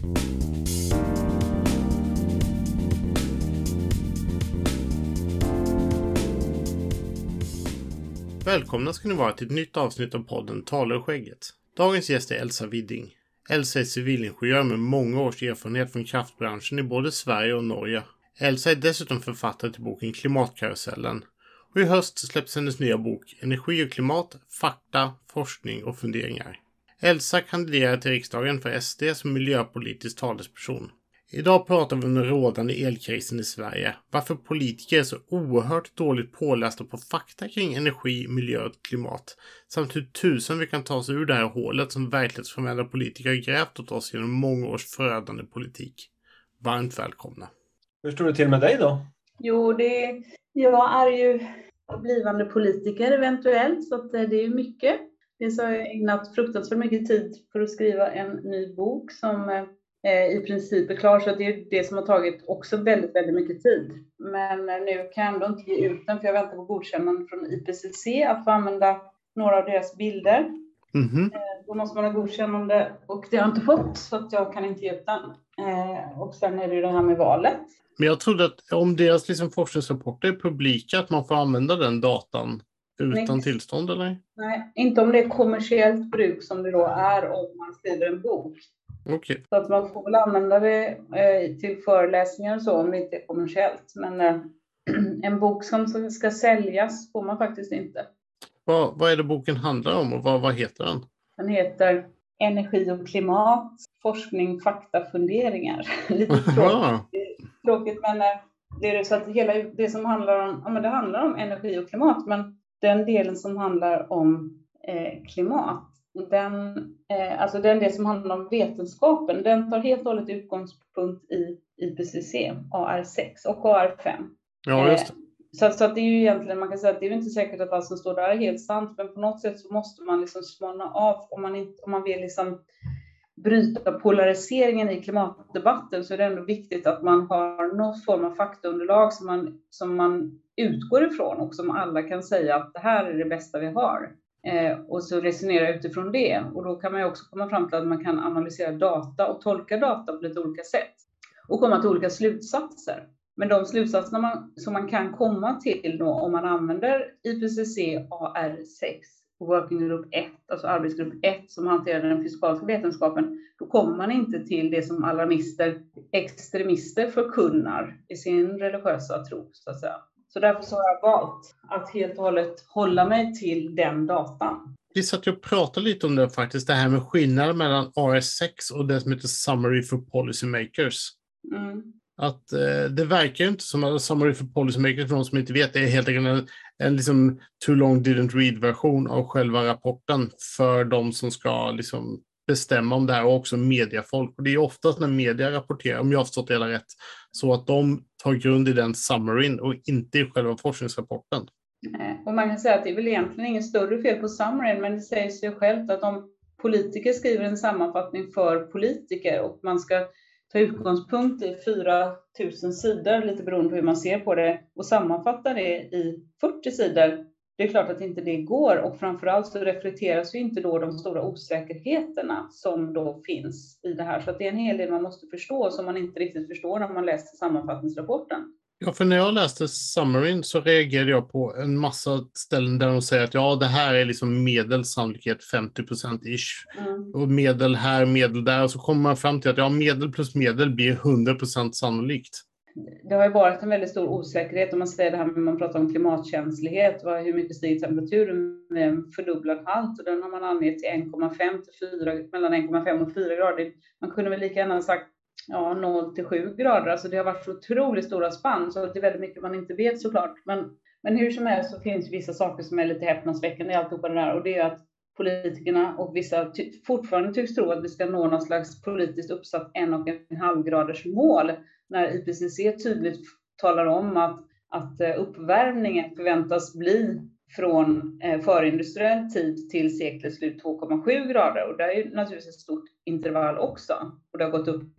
Välkomna ska ni vara till ett nytt avsnitt av podden Talar skägget. Dagens gäst är Elsa Widding. Elsa är civilingenjör med många års erfarenhet från kraftbranschen i både Sverige och Norge. Elsa är dessutom författare till boken Klimatkarusellen. Och i höst släpps hennes nya bok Energi och klimat, fakta, forskning och funderingar. Elsa kandiderar till riksdagen för SD som miljöpolitisk talesperson. Idag pratar vi om den rådande elkrisen i Sverige, varför politiker är så oerhört dåligt pålästa på fakta kring energi, miljö och klimat, samt hur tusen vi kan ta oss ur det här hålet som verklighetsfrånvända politiker har grävt åt oss genom många års förödande politik. Varmt välkomna. Hur står det till med dig då? Jo, jag är ju blivande politiker eventuellt, så att det är ju mycket. Dels har jag ägnat fruktansvärt mycket tid för att skriva en ny bok som i princip är klar, så det är det som har tagit också väldigt, väldigt mycket tid. Men nu kan jag ändå inte ge ut den, för jag väntar på godkännande från IPCC att få använda några av deras bilder. Då måste man ha godkännande, och det har jag inte fått, så att jag kan inte ge ut den. Och sen är det ju det här med valet. Men jag trodde att om deras forskningsrapporter är publika att man får använda den datan utan tillstånd, eller? Nej, inte om det är kommersiellt bruk som det då är om man skriver en bok. Okay. Så att man får väl använda det till föreläsningar och så om det inte är kommersiellt. Men en bok som ska säljas får man faktiskt inte. Vad är det boken handlar om och vad heter den? Den heter Energi och klimat, forskning, fakta, funderingar. Lite tråkigt, men det är så att hela det som handlar om, det handlar om energi och klimat, men den delen som handlar om klimat, den del som handlar om vetenskapen, den tar helt och hållet utgångspunkt i IPCC, AR6 och AR5. Ja, just det. Så att det är ju egentligen, man kan säga att det är inte säkert att allt som står där är helt sant, men på något sätt så måste man liksom smalna av om man vill liksom bryta polariseringen i klimatdebatten, så är det ändå viktigt att man har någon form av faktaunderlag som man utgår ifrån och som alla kan säga att det här är det bästa vi har. Och så resonera utifrån det. Och då kan man ju också komma fram till att man kan analysera data och tolka data på lite olika sätt. Och komma till olika slutsatser. Men de slutsatserna som man kan komma till då, om man använder IPCC AR6 och Working Group 1, alltså arbetsgrupp 1 som hanterar den fysikaliska vetenskapen, då kommer man inte till det som alarmister, extremister förkunnar i sin religiösa tro, så att säga. Så därför så har jag valt att helt och hållet hålla mig till den datan. Vi satt ju och pratade lite om det faktiskt, det här med skillnaden mellan AR6 och det som heter Summary for Policymakers. Att det verkar ju inte som att Summary for Policymakers, för de som inte vet, det är helt enkelt en liksom too long didn't read-version av själva rapporten för de som ska liksom bestämma om det här, och också mediafolk. Och det är oftast när media rapporterar, om jag har förstått det hela rätt, så att de tar grund i den summaryn och inte i själva forskningsrapporten. Och man kan säga att det är väl egentligen ingen större fel på summaryn, men det säger sig självt att om politiker skriver en sammanfattning för politiker och man ska ta utgångspunkt i 4000 sidor, lite beroende på hur man ser på det, och sammanfatta det i 40 sidor, det är klart att inte det går, och framförallt så reflekteras ju inte då de stora osäkerheterna som då finns i det här. Så att det är en hel del man måste förstå som man inte riktigt förstår när man läser sammanfattningsrapporten. Ja, för när jag läste summaryn så reagerade jag på en massa ställen där de säger att det här är liksom medelsannolikhet 50%-ish. Och medel här, medel där, och så kommer man fram till att medel plus medel blir 100% sannolikt. Det har ju varit en väldigt stor osäkerhet om man säger det här med, man pratar om klimatkänslighet, hur mycket stiger temperaturen med en fördubblad halt, och den har man angett till 1,5 till 4, mellan 1,5 och 4 grader. Man kunde väl lika gärna ha sagt 0 till 7 grader, alltså det har varit så otroligt stora spann, så det är väldigt mycket man inte vet såklart. Men hur som helst så finns vissa saker som är lite häpnadsväckande i alltihopa det där, och det är att politikerna och vissa fortfarande tycks tro att vi ska nå någon slags politiskt uppsatt 1,5 graders mål, när IPCC tydligt talar om att uppvärmningen förväntas bli från förindustriell tid till seklets slut 2,7 grader. Och det är ju naturligtvis ett stort intervall också. Och det har gått upp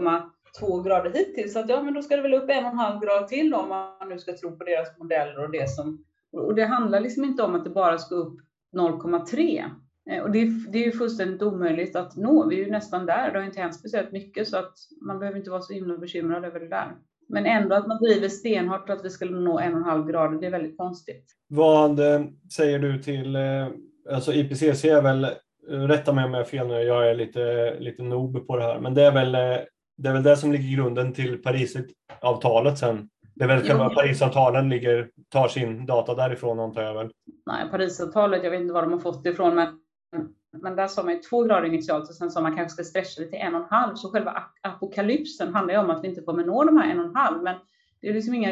1,2 grader hittills. Så att men då ska det väl upp 1,5 grader till då, om man nu ska tro på deras modeller och det som... Och det handlar liksom inte om att det bara ska upp 0,3. Och det är ju fullständigt omöjligt att nå. Vi är ju nästan där. Det har inte hänt speciellt mycket så att man behöver inte vara så himla bekymrad över det där. Men ändå att man driver stenhårt att vi skulle nå 1,5 grader, det är väldigt konstigt. Vad säger du till, alltså IPCC är väl, rätta mig om jag är fel nu, jag är lite noob på det här, men det är väl det som ligger i grunden till Parisavtalet sen. Det är väl själva Parisavtalen tar sin data därifrån, antar jag väl. Nej, Parisavtalet, jag vet inte var de har fått det ifrån, men där sa man 2 grader initialt och sen sa man kanske ska stretcha det till 1,5. Så själva apokalypsen handlar ju om att vi inte kommer nå de här 1,5. Men det är liksom inga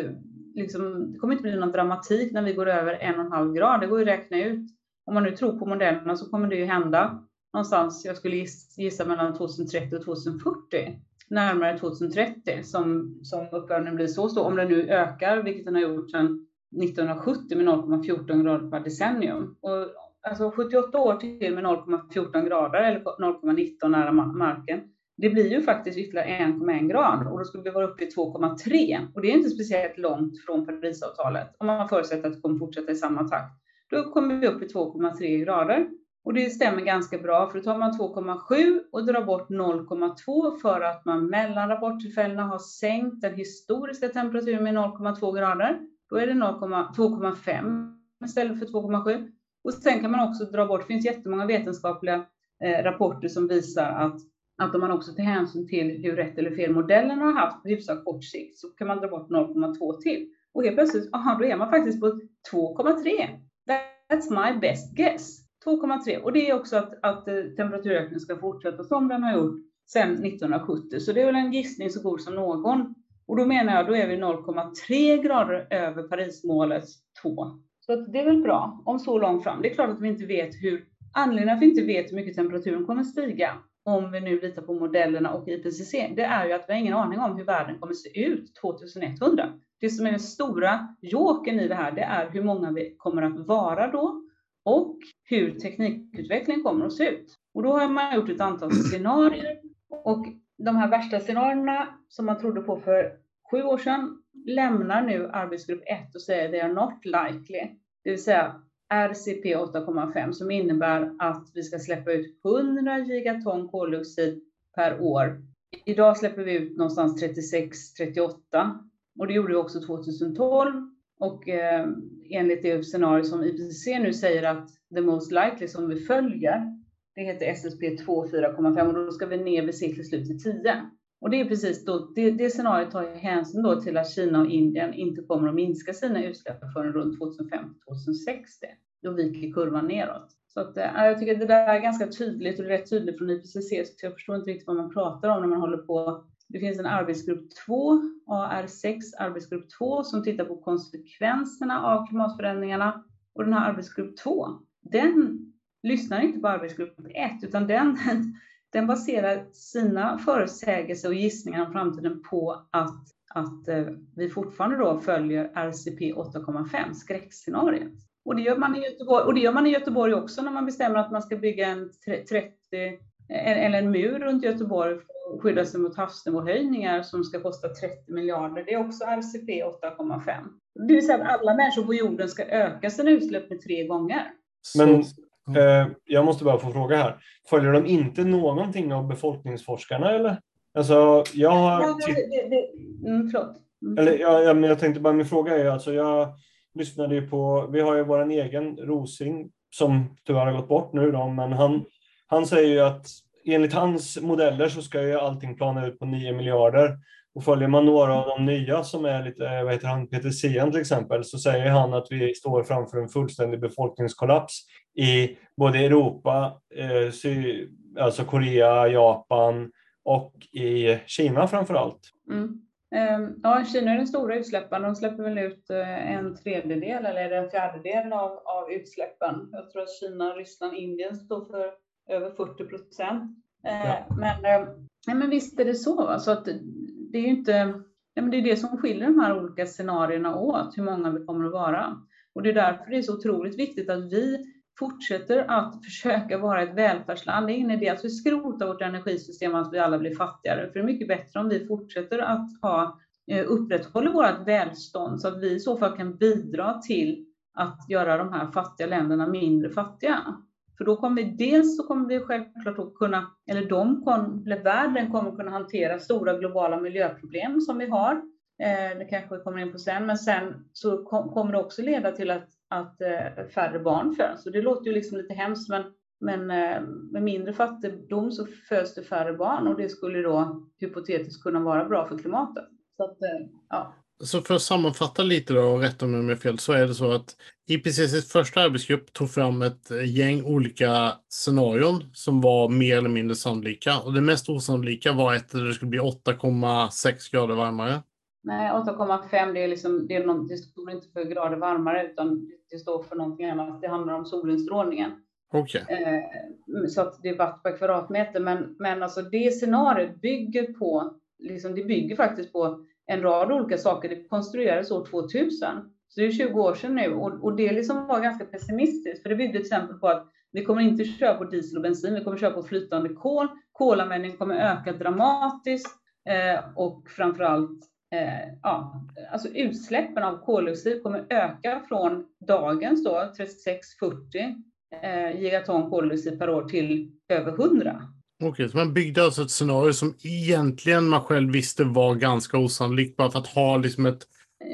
det kommer inte bli någon dramatik när vi går över 1,5 grader. Det går ju att räkna ut. Om man nu tror på modellerna så kommer det ju hända någonstans, jag skulle gissa mellan 2030 och 2040. Närmare 2030 som uppvärmningen blir så stor. Om den nu ökar, vilket den har gjort sedan 1970 med 0,14 grader per decennium. Och alltså 78 år till med 0,14 grader eller 0,19 nära marken. Det blir ju faktiskt ytterligare 1,1 grad och då skulle vi vara uppe i 2,3. Och det är inte speciellt långt från Parisavtalet om man förutsätter att det kommer fortsätta i samma takt. Då kommer vi upp i 2,3 grader. Och det stämmer ganska bra, för då tar man 2,7 och drar bort 0,2 för att man mellan rapporttillfällena har sänkt den historiska temperaturen med 0,2 grader. Då är det 2,5 istället för 2,7. Och sen kan man också dra bort, det finns jättemånga vetenskapliga rapporter som visar att om man också tar hänsyn till hur rätt eller fel modellerna har haft på hyfsat kort sikt så kan man dra bort 0,2 till. Och helt plötsligt, då är man faktiskt på 2,3. That's my best guess. 2,3. Och det är också att temperaturökningen ska fortsätta som den har gjort sedan 1970. Så det är väl en gissning så god som någon. Och då menar jag, då är vi 0,3 grader över Parismålets 2. Så att det är väl bra om så långt fram. Det är klart att vi inte vet anledningen att vi inte vet hur mycket temperaturen kommer stiga. Om vi nu litar på modellerna och IPCC. Det är ju att vi har ingen aning om hur världen kommer se ut 2100. Det som är den stora joken i det här, det är hur många vi kommer att vara då. Och hur teknikutvecklingen kommer att se ut. Och då har man gjort ett antal scenarier. Och de här värsta scenarierna som man trodde på för 7 år sedan lämnar nu arbetsgrupp 1 och säger they are not likely. Det vill säga RCP 8,5 som innebär att vi ska släppa ut 100 gigaton koldioxid per år. Idag släpper vi ut någonstans 36-38 och det gjorde vi också 2012. Och enligt det scenario som IPCC nu säger att the most likely som vi följer, det heter SSP 2 4,5 och då ska vi ner vid seklets slut till 10. Och det är precis då, det scenariot tar hänsyn då till att Kina och Indien inte kommer att minska sina utsläpp förrän runt 2050-2060. Då viker kurvan neråt. Så att, jag tycker att det där är ganska tydligt och det är rätt tydligt från IPCC så jag förstår inte riktigt vad man pratar om när man håller på. Det finns en arbetsgrupp 2, AR6 arbetsgrupp 2 som tittar på konsekvenserna av klimatförändringarna. Och den här arbetsgrupp 2, den lyssnar inte på arbetsgrupp 1 utan den baserar sina förutsägelser och gissningar om framtiden på att vi fortfarande då följer RCP 8,5 skräckscenariet. Och det gör man i Göteborg också när man bestämmer att man ska bygga en mur runt Göteborg för att skydda sig mot havsnivåhöjningar som ska kosta 30 miljarder. Det är också RCP 8,5. Det vill säga att alla människor på jorden ska öka sina utsläpp med 3 gånger. Men jag måste bara få fråga här. Följer de inte någonting av befolkningsforskarna eller? Alltså, jag har... Förlåt. Men jag tänkte bara, min fråga är alltså, jag lyssnade ju på, vi har ju vår egen Rosing som tyvärr har gått bort nu då, men han säger ju att enligt hans modeller så ska ju allting plana ut på 9 miljarder. Och följer man några av de nya som är lite, vad heter han, Peter Sian till exempel, så säger han att vi står framför en fullständig befolkningskollaps i både Europa, alltså Korea, Japan och i Kina framförallt. Ja, Kina är den stora utsläppen. De släpper väl ut 1/3 eller en 1/4 av utsläppen. Jag tror att Kina, Ryssland, Indien står för över 40%. Men visst är det så. Va? Så att det är ju inte... men det är det som skiljer de här olika scenarierna åt, hur många vi kommer att vara. Och det är därför det är så otroligt viktigt att vi fortsätter att försöka vara ett välfärdsland. Det är ingen idé att vi skrotar vårt energisystem att vi alla blir fattigare. För det är mycket bättre om vi fortsätter att upprätthålla vårt välstånd så att vi i så fall kan bidra till att göra de här fattiga länderna mindre fattiga. För då kommer vi självklart att kunna, eller världen kommer kunna hantera stora globala miljöproblem som vi har. Det kanske vi kommer in på sen, men sen så kommer det också leda till att färre barn föds. Så det låter ju liksom lite hemskt, men med mindre fattigdom så föds det färre barn, och det skulle då hypotetiskt kunna vara bra för klimatet. Så att, ja. Så för att sammanfatta lite då, och rätta mig om jag är fel, så är det så att IPCCs första arbetsgrupp tog fram ett gäng olika scenarion som var mer eller mindre sannolika. Och det mest osannolika var att det skulle bli 8,6 grader varmare. Nej, 8,5 det står inte för grader varmare, utan det står för någonting annat. Det handlar om solinstrålningen. Okej. Så att det är watt per kvadratmeter. Men alltså det scenariot bygger faktiskt på en rad olika saker. Det konstruerades år 2000. Så det är 20 år sedan nu. Och det liksom var ganska pessimistiskt. För det byggde till exempel på att vi kommer inte köra på diesel och bensin. Vi kommer köra på flytande kol. Kolanvändningen kommer öka dramatiskt. Och framförallt alltså utsläppen av koldioxid kommer öka från dagens då 36-40 gigaton koldioxid per år till över 100. Okej, så man byggde alltså ett scenario som egentligen man själv visste var ganska osannolikt, bara för att ha liksom ett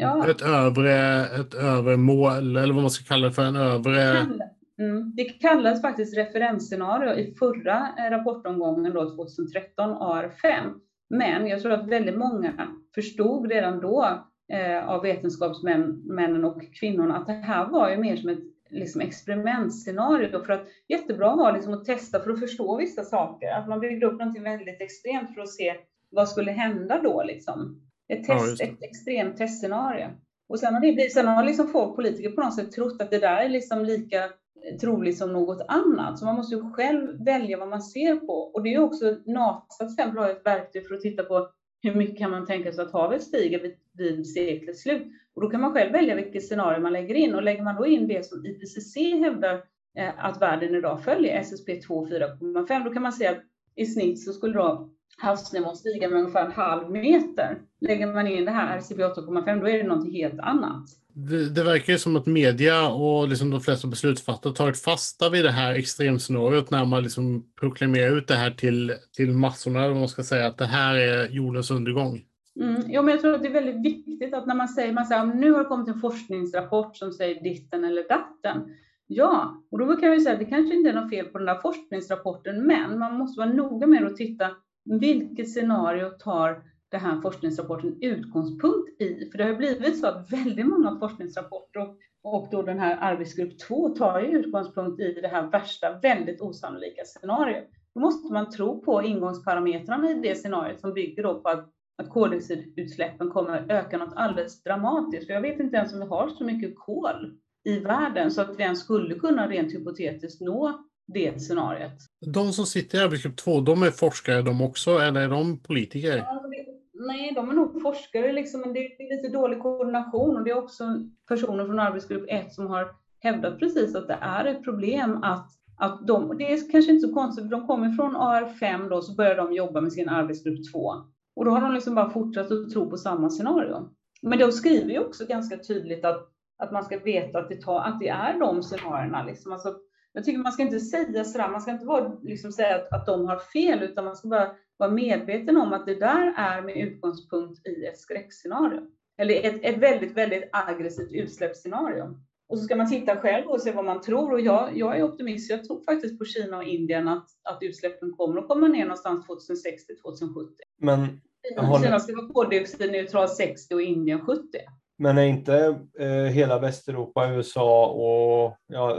övre mål, eller vad man ska kalla det för, en övre... Det kallas faktiskt referensscenario i förra rapportomgången då 2013 AR5. Men jag tror att väldigt många förstod redan då av vetenskapsmännen och kvinnorna att det här var ju mer som ett liksom experimentscenario, för att jättebra var liksom att testa för att förstå vissa saker. Att man byggde upp något väldigt extremt för att se vad skulle hända då liksom. Ett extremt testscenario. Och sen har liksom folk politiker på något sätt trott att det där är liksom lika troligt som något annat. Så man måste ju själv välja vad man ser på. Och det är ju också NASA till exempel har ett verktyg för att titta på hur mycket kan man tänka sig att havet stiger vid seklets slut. Och då kan man själv välja vilket scenario man lägger in. Och lägger man då in det som IPCC hävdar att världen idag följer, SSP 2 4,5, då kan man säga att i snitt så skulle då havsnivån stiga med ungefär 0,5 meter. Lägger man in det här RCP 8,5, då är det något helt annat. Det verkar ju som att media och liksom de flesta beslutsfattare tagit fasta vid det här extremscenariot när man liksom proklamerar ut det här till massorna, eller vad man ska säga, att det här är jordens undergång. Ja, men jag tror att det är väldigt viktigt att när man säger nu har det kommit en forskningsrapport som säger ditten eller datten. Ja, och då kan vi säga att det kanske inte är något fel på den där forskningsrapporten, men man måste vara noga med att titta vilket scenario tar den här forskningsrapporten utgångspunkt i. För det har blivit så att väldigt många forskningsrapporter och då den här arbetsgrupp 2 tar ju utgångspunkt i det här värsta, väldigt osannolika scenariot. Då måste man tro på ingångsparametrarna i det scenariot som bygger då på att koldioxidutsläppen kommer öka något alldeles dramatiskt. För jag vet inte ens om vi har så mycket kol i världen så att vi ens skulle kunna rent hypotetiskt nå det scenariot. De som sitter i arbetsgrupp 2, de är forskare de också, eller är de politiker? Nej, de är nog forskare liksom, men det är lite dålig koordination, och det är också personer från arbetsgrupp 1 som har hävdat precis att det är ett problem att de, och det är kanske inte så konstigt, för de kommer från AR5 då, så börjar de jobba med sin arbetsgrupp 2. Och då har de liksom bara fortsatt att tro på samma scenario. Men de skriver ju också ganska tydligt att man ska veta att det är de scenarierna liksom. Alltså, jag tycker man ska inte säga sådär, man ska inte liksom säga att de har fel, utan man ska bara vara medveten om att det där är med utgångspunkt i ett skräckscenario. Eller ett väldigt, väldigt aggressivt utsläppsscenario. Och så ska man titta själv och se vad man tror. Och jag är optimist, jag tror faktiskt på Kina och Indien att utsläppen kommer att komma ner någonstans 2060-2070. Men Kina ska vara koldioxidneutral 60 och Indien 70. Men är inte hela Västeuropa, USA och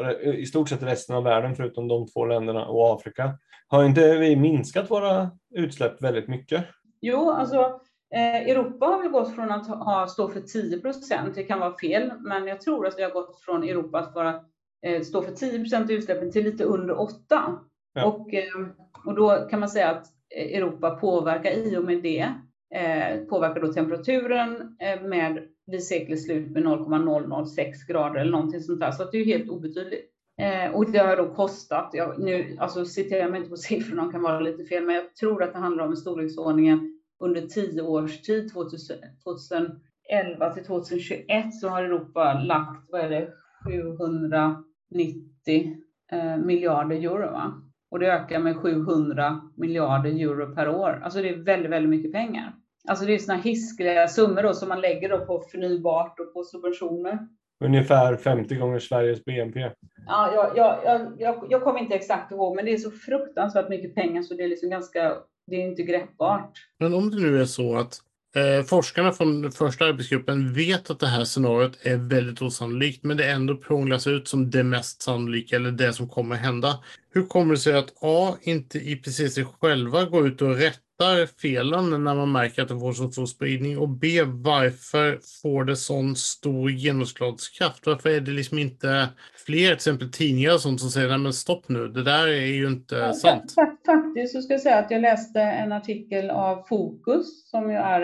i stort sett resten av världen förutom de 2 länderna och Afrika, har inte vi minskat våra utsläpp väldigt mycket? Jo, alltså Europa har väl gått från att stå för 10%, det kan vara fel, men jag tror att vi har gått från Europa att stå för 10% utsläppen till lite under 8%. Ja. Och då kan man säga att Europa påverkar i och med det, påverkar då temperaturen vid seklets slut med 0,006 grader eller någonting sånt där, så att det är ju helt obetydligt. Och det har då kostat, alltså citerar jag mig inte på siffrorna, kan vara lite fel, men jag tror att det handlar om en storleksordningen under 10 års tid, 2011 till 2021, så har Europa lagt, 790 miljarder euro, va? Och det ökar med 700 miljarder euro per år. Alltså det är väldigt, väldigt mycket pengar. Alltså det är såna hiskliga summor då som man lägger då på förnybart och på subventioner. Ungefär 50 gånger Sveriges BNP. Ja, jag kommer inte exakt ihåg, men det är så fruktansvärt mycket pengar så det är liksom det är inte greppbart. Men om det nu är så att forskarna från den första arbetsgruppen vet att det här scenariot är väldigt osannolikt, men det ändå prånglas ut som det mest sannolika eller det som kommer hända. Hur kommer det sig att A, inte IPCC själva går ut och rättar felen när man märker att det får så stor spridning, och B, varför får det sån stor genomslagskraft? Varför är det liksom inte fler, till exempel tidningar och sånt som säger nej men stopp nu, det där är ju inte sant. Faktiskt så ska jag säga att jag läste en artikel av Fokus som ju är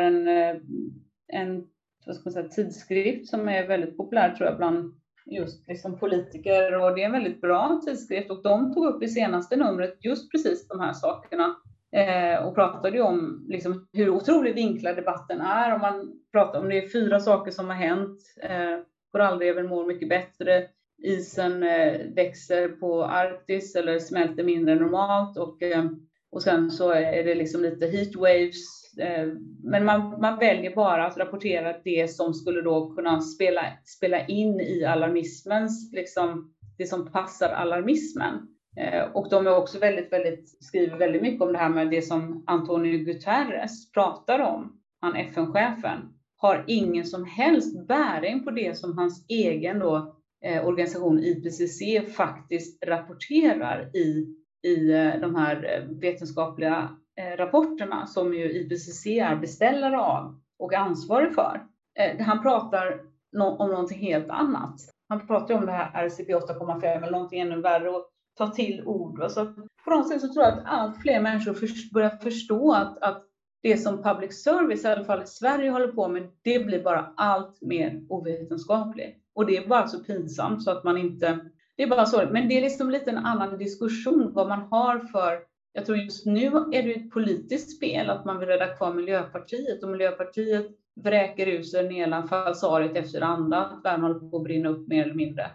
en vad ska man säga, tidskrift som är väldigt populär tror jag bland just liksom politiker, och det är en väldigt bra tidskrift, och de tog upp i senaste numret just precis de här sakerna och pratade ju om liksom hur otroligt vinklad debatten är. Om man pratar om det är 4 saker som har hänt, korallreven mår mycket bättre, isen växer på Arktis eller smälter mindre än normalt, och sen så är det liksom lite heatwaves. Men man väljer bara att rapportera det som skulle då kunna spela in i alarmismens, liksom det som passar alarmismen. Och de är också skriver väldigt mycket om det här med det som Antonio Guterres pratar om. Han FN-chefen har ingen som helst bäring på det som hans egen då, organisation IPCC faktiskt rapporterar i de här vetenskapliga rapporterna som ju IPCC är beställare av och ansvarig för. Han pratar om någonting helt annat. Han pratar om det här RCP 8,5 eller någonting ännu värre och ta till ord. Så på något sätt så tror jag att allt fler människor börjar förstå att det som public service, i alla fall i Sverige, håller på med, det blir bara allt mer ovetenskapligt. Och det är bara så pinsamt så att man inte... Det är bara så. Men det är liksom lite en annan diskussion vad man har för... Jag tror just nu är det ett politiskt spel att man vill rädda kvar Miljöpartiet. Och Miljöpartiet vräker ut sig den ena falsariet efter det andra. Att världen håller på att brinna upp mer eller mindre.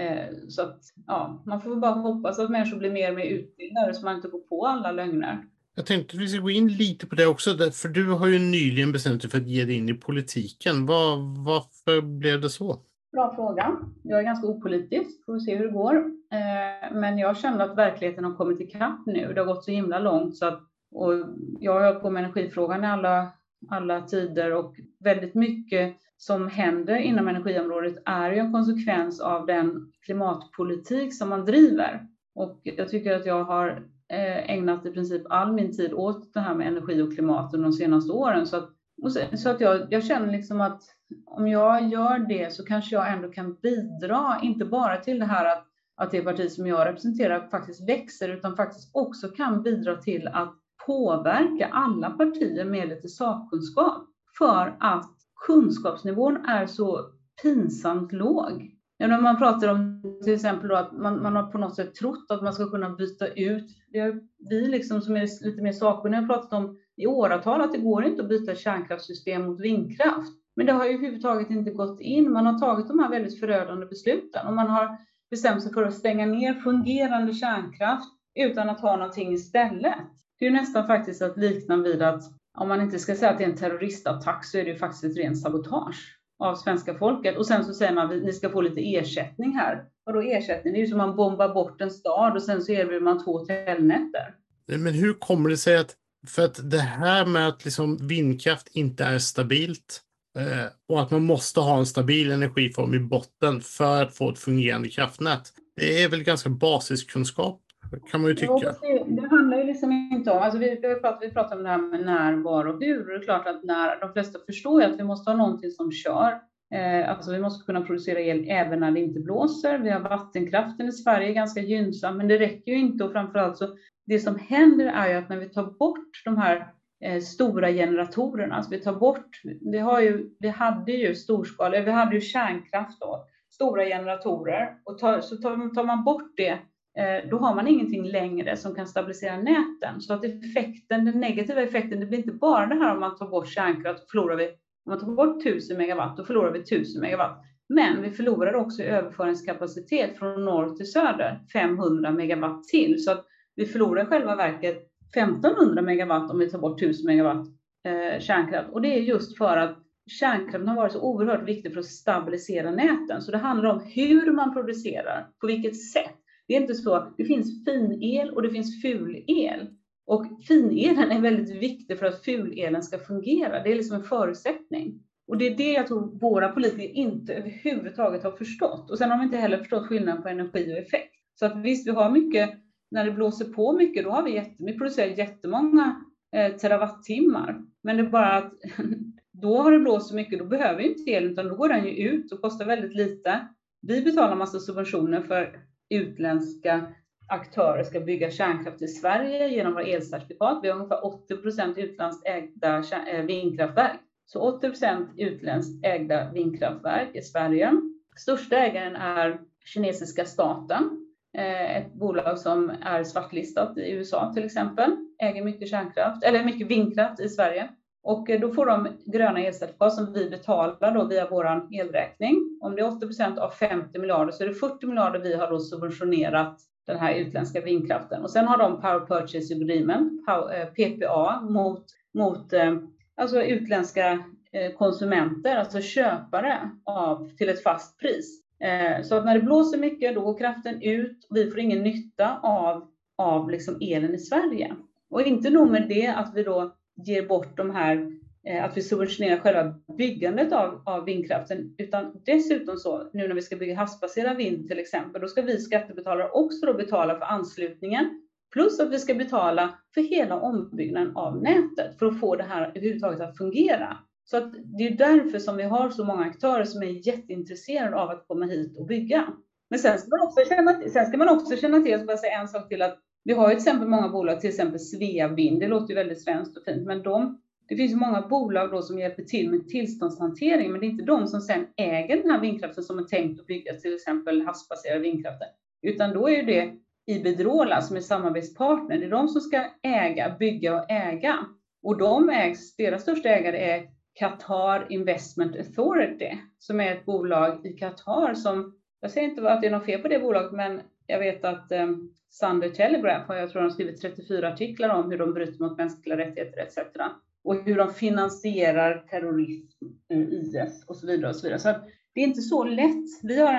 Så att ja, man får bara hoppas att människor blir mer och mer utbildade så man inte går på alla lögner. Jag tänkte att vi ska gå in lite på det också, för du har ju nyligen bestämt dig för att ge dig in i politiken. Varför blev det så? Bra fråga. Jag är ganska opolitisk, får se hur det går. Men jag kände att verkligheten har kommit ikapp nu. Det har gått så himla långt. Och jag har hållit på med energifrågan i alla tider. Och väldigt mycket som händer inom energiområdet är ju en konsekvens av den klimatpolitik som man driver. Och jag tycker att jag har ägnat i princip all min tid åt det här med energi och klimat under de senaste åren. Så att jag känner liksom att om jag gör det så kanske jag ändå kan bidra, inte bara till det här att det parti som jag representerar faktiskt växer, utan faktiskt också kan bidra till att påverka alla partier med lite sakkunskap. För att kunskapsnivån är så pinsamt låg. Ja, när man pratar om till exempel då att man har på något sätt trott att man ska kunna byta ut. Vi liksom som är lite mer sakkunniga har pratat om i åratal att det går inte att byta kärnkraftssystem mot vindkraft. Men det har ju överhuvudtaget inte gått in. Man har tagit de här väldigt förödande besluten. Och man har bestämt sig för att stänga ner fungerande kärnkraft utan att ha någonting istället. Det är ju nästan faktiskt att likna vid att om man inte ska säga att det är en terroristattack så är det ju faktiskt ett rent sabotage av svenska folket. Och sen så säger man att ni ska få lite ersättning här. Och då ersättning, det är ju som man bombar bort en stad och sen så erbjuder man 2 hotellnätter. Men hur kommer det sig att, för att det här med att liksom vindkraft inte är stabilt och att man måste ha en stabil energiform i botten för att få ett fungerande kraftnät. Det är väl ganska basiskunskap, kan man ju tycka. Ja, det handlar ju liksom inte om, alltså vi pratar om det här med när, var och hur. Och det är klart att när de flesta förstår att vi måste ha någonting som kör. Alltså vi måste kunna producera el även när det inte blåser. Vi har vattenkraften i Sverige ganska gynnsam, men det räcker ju inte. Och framförallt så det som händer är ju att när vi tar bort de här stora generatorerna, alltså vi tar bort, vi hade ju kärnkraft då, stora generatorer, och tar man bort det, då har man ingenting längre som kan stabilisera näten. Så att den negativa effekten, det blir inte bara det här om man tar bort kärnkraft, om man tar bort 1000 megawatt, då förlorar vi 1000 megawatt. Men vi förlorar också överföringskapacitet från norr till söder, 500 megawatt till. Så att vi förlorar i själva verket 1500 megawatt om vi tar bort 1000 megawatt kärnkraft. Och det är just för att kärnkraften har varit så oerhört viktig för att stabilisera näten. Så det handlar om hur man producerar, på vilket sätt. Det är inte så, det finns fin el och det finns ful el. Och finelen är väldigt viktig för att fulelen ska fungera. Det är liksom en förutsättning. Och det är det jag tror våra politiker inte överhuvudtaget har förstått. Och sen har vi inte heller förstått skillnaden på energi och effekt. Så att visst, vi har mycket, när det blåser på mycket, då har vi producerar jättemånga terawattimmar. Men det är bara att då har det blåst så mycket, då behöver vi inte el, utan då går den ju ut och kostar väldigt lite. Vi betalar massa subventioner för utländska aktörer ska bygga kärnkraft i Sverige genom våra elcertifikat. Vi har ungefär 80% utländskt ägda vindkraftverk. Så 80% utländskt ägda vindkraftverk i Sverige. Största ägaren är kinesiska staten. Ett bolag som är svartlistat i USA till exempel. Äger mycket kärnkraft, eller mycket vindkraft i Sverige. Och då får de gröna elcertifikat som vi betalar då via vår elräkning. Om det är 80% av 50 miljarder så är det 40 miljarder vi har då subventionerat den här utländska vindkraften. Och sen har de Power Purchase Agreement, PPA, mot alltså utländska konsumenter, alltså köpare till ett fast pris. Så att när det blåser mycket, då går kraften ut och vi får ingen nytta av liksom elen i Sverige. Och inte nog med det att vi då ger bort de här, att vi subventionerar själva byggandet av vindkraften, utan dessutom så, nu när vi ska bygga havsbaserad vind till exempel, då ska vi skattebetalare också då betala för anslutningen, plus att vi ska betala för hela ombyggnaden av nätet för att få det här överhuvudtaget att fungera. Så att det är därför som vi har så många aktörer som är jätteintresserade av att komma hit och bygga. Men sen ska man också känna till, jag ska bara säga en sak till, att vi har ju till exempel många bolag, till exempel Sveavind, det låter ju väldigt svenskt och fint, men det finns ju många bolag då som hjälper till med tillståndshantering, men det är inte de som sen äger den här vindkraften som är tänkt att bygga till exempel havsbaserad vindkraften, utan då är ju det Iberdrola som är samarbetspartner, det är de som ska bygga och äga, och deras största ägare är Qatar Investment Authority, som är ett bolag i Qatar som, jag säger inte att det är något fel på det bolaget, men jag vet att Sunday Telegraph har, jag tror de skrivit 34 artiklar om hur de bryter mot mänskliga rättigheter etc. Och hur de finansierar terrorism, IS och så vidare och så vidare. Så det är inte så lätt. Vi har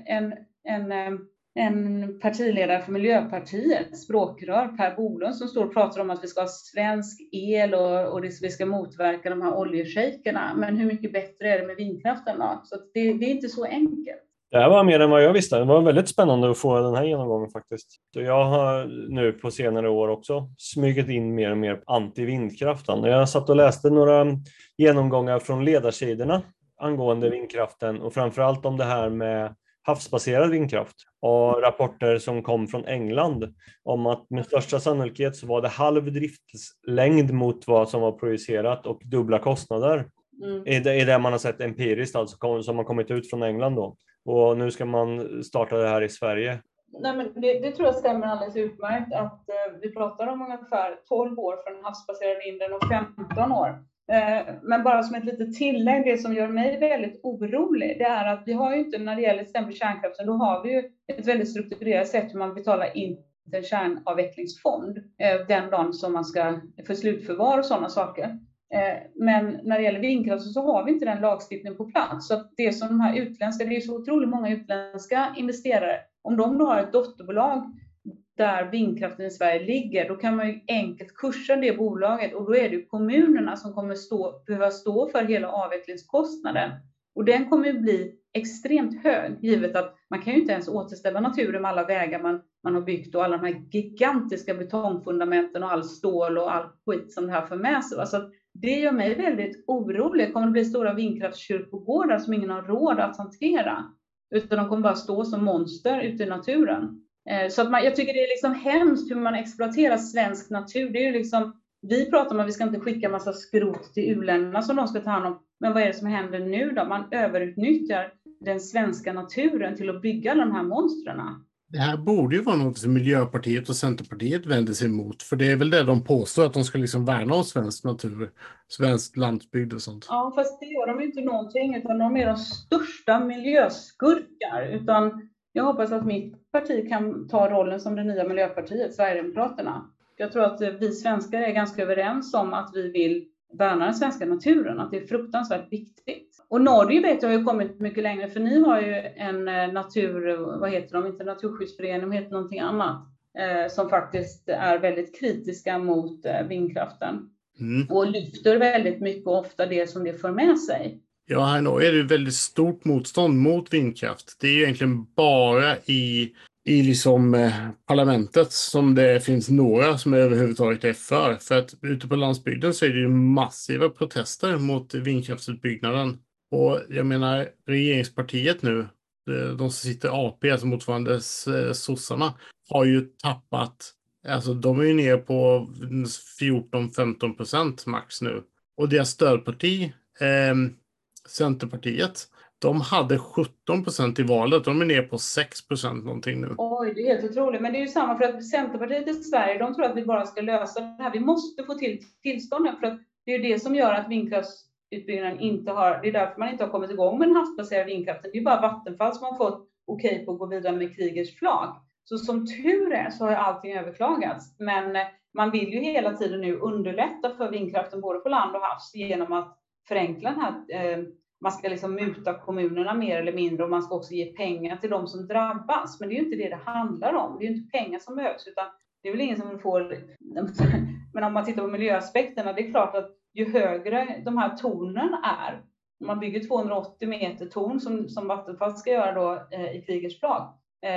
en partiledare för Miljöpartiet, språkrör Per Bolund, som står och pratar om att vi ska ha svensk el och vi ska motverka de här oljeshejkerna. Men hur mycket bättre är det med vindkraften då? Så det är inte så enkelt. Det här var mer än vad jag visste. Det var väldigt spännande att få den här genomgången faktiskt. Så jag har nu på senare år också smugit in mer och mer anti-vindkraften. Jag satt och läste några genomgångar från ledarsidorna angående vindkraften och framförallt om det här med havsbaserad vindkraft. Och rapporter som kom från England om att med största sannolikhet så var det halv driftslängd mot vad som var projicerat och dubbla kostnader. I det man har sett empiriskt, alltså som har kommit ut från England då. Och nu ska man starta det här i Sverige. Nej, men det tror jag stämmer alldeles utmärkt att vi pratar om ungefär 12 år för den havsbaserade vinden och 15 år. Men bara som ett litet tillägg, det som gör mig väldigt orolig, det är att vi har ju inte, när det gäller till exempel kärnkraften, då har vi ju ett väldigt strukturerat sätt hur man betalar in en kärnavvecklingsfond den dagen som man ska för slutförvar och sådana saker. Men när det gäller vindkraft så har vi inte den lagstiftningen på plats. Så att det som de här utländska, det är så otroligt många utländska investerare, om de då har ett dotterbolag där vindkraften i Sverige ligger, då kan man ju enkelt kursa det bolaget, och då är det ju kommunerna som kommer behöva stå för hela avvecklingskostnaden. Och den kommer ju bli extremt hög, givet att man kan ju inte ens återställa naturen med alla vägar man har byggt och alla de här gigantiska betongfundamenten och all stål och all skit som det här för med sig. Så det gör mig väldigt orolig. Det kommer att bli stora vindkraftskyrkogårdar som ingen har råd att hantera, utan de kommer bara stå som monster ute i naturen. Så att jag tycker det är liksom hemskt hur man exploaterar svensk natur. Det är ju liksom, vi pratar om att vi ska inte skicka massa skrot till u-länderna som de ska ta hand om. Men vad är det som händer nu då? Man överutnyttjar den svenska naturen till att bygga de här monsterna. Det här borde ju vara något som Miljöpartiet och Centerpartiet vänder sig emot. För det är väl det de påstår, att de ska liksom värna om svensk natur, svensk landsbygd och sånt. Ja, fast det gör de inte någonting, utan de är de största miljöskurkar. Utan jag hoppas att mitt parti kan ta rollen som det nya Miljöpartiet, Sverigedemokraterna. Jag tror att vi svenskar är ganska överens om att vi vill värna den svenska naturen, att det är fruktansvärt viktigt. Och Norge vet jag har ju kommit mycket längre, för ni har ju en vad heter de, inte naturskyddsförening, heter någonting annat, som faktiskt är väldigt kritiska mot vindkraften. Och lyfter väldigt mycket och ofta det som det för med sig. Ja, här i Norge är det väldigt stort motstånd mot vindkraft. Det är ju egentligen bara i liksom parlamentet som det finns några som överhuvudtaget är för. För att ute på landsbygden så är det ju massiva protester mot vindkraftsutbyggnaden. Och jag menar, regeringspartiet nu, de som sitter AP, alltså motsvarande sossarna, har ju tappat, alltså de är ju ner på 14-15% max nu. Och deras stödparti, Centerpartiet, de hade 17% i valet. De är ner på 6% någonting nu. Oj, det är helt otroligt. Men det är ju samma, för att Centerpartiet i Sverige, de tror att vi bara ska lösa det här. Vi måste få till tillstånden, för att det är ju det som gör att vindkraftsutbyggnaden inte har, det är därför man inte har kommit igång med den havsbaserade vindkraften. Det är bara Vattenfall som har fått okej på att gå vidare med Kriegers flak. Så som tur är så har allting överklagats. Men man vill ju hela tiden nu underlätta för vindkraften både på land och havs genom att förenkla den här, man ska liksom muta kommunerna mer eller mindre, och man ska också ge pengar till de som drabbas. Men det är ju inte det handlar om. Det är ju inte pengar som behövs, utan det är väl ingen som får. Men om man tittar på miljöaspekterna, det är klart att ju högre de här tornen är, om man bygger 280 meter torn som Vattenfall ska göra då i Kriegers flak,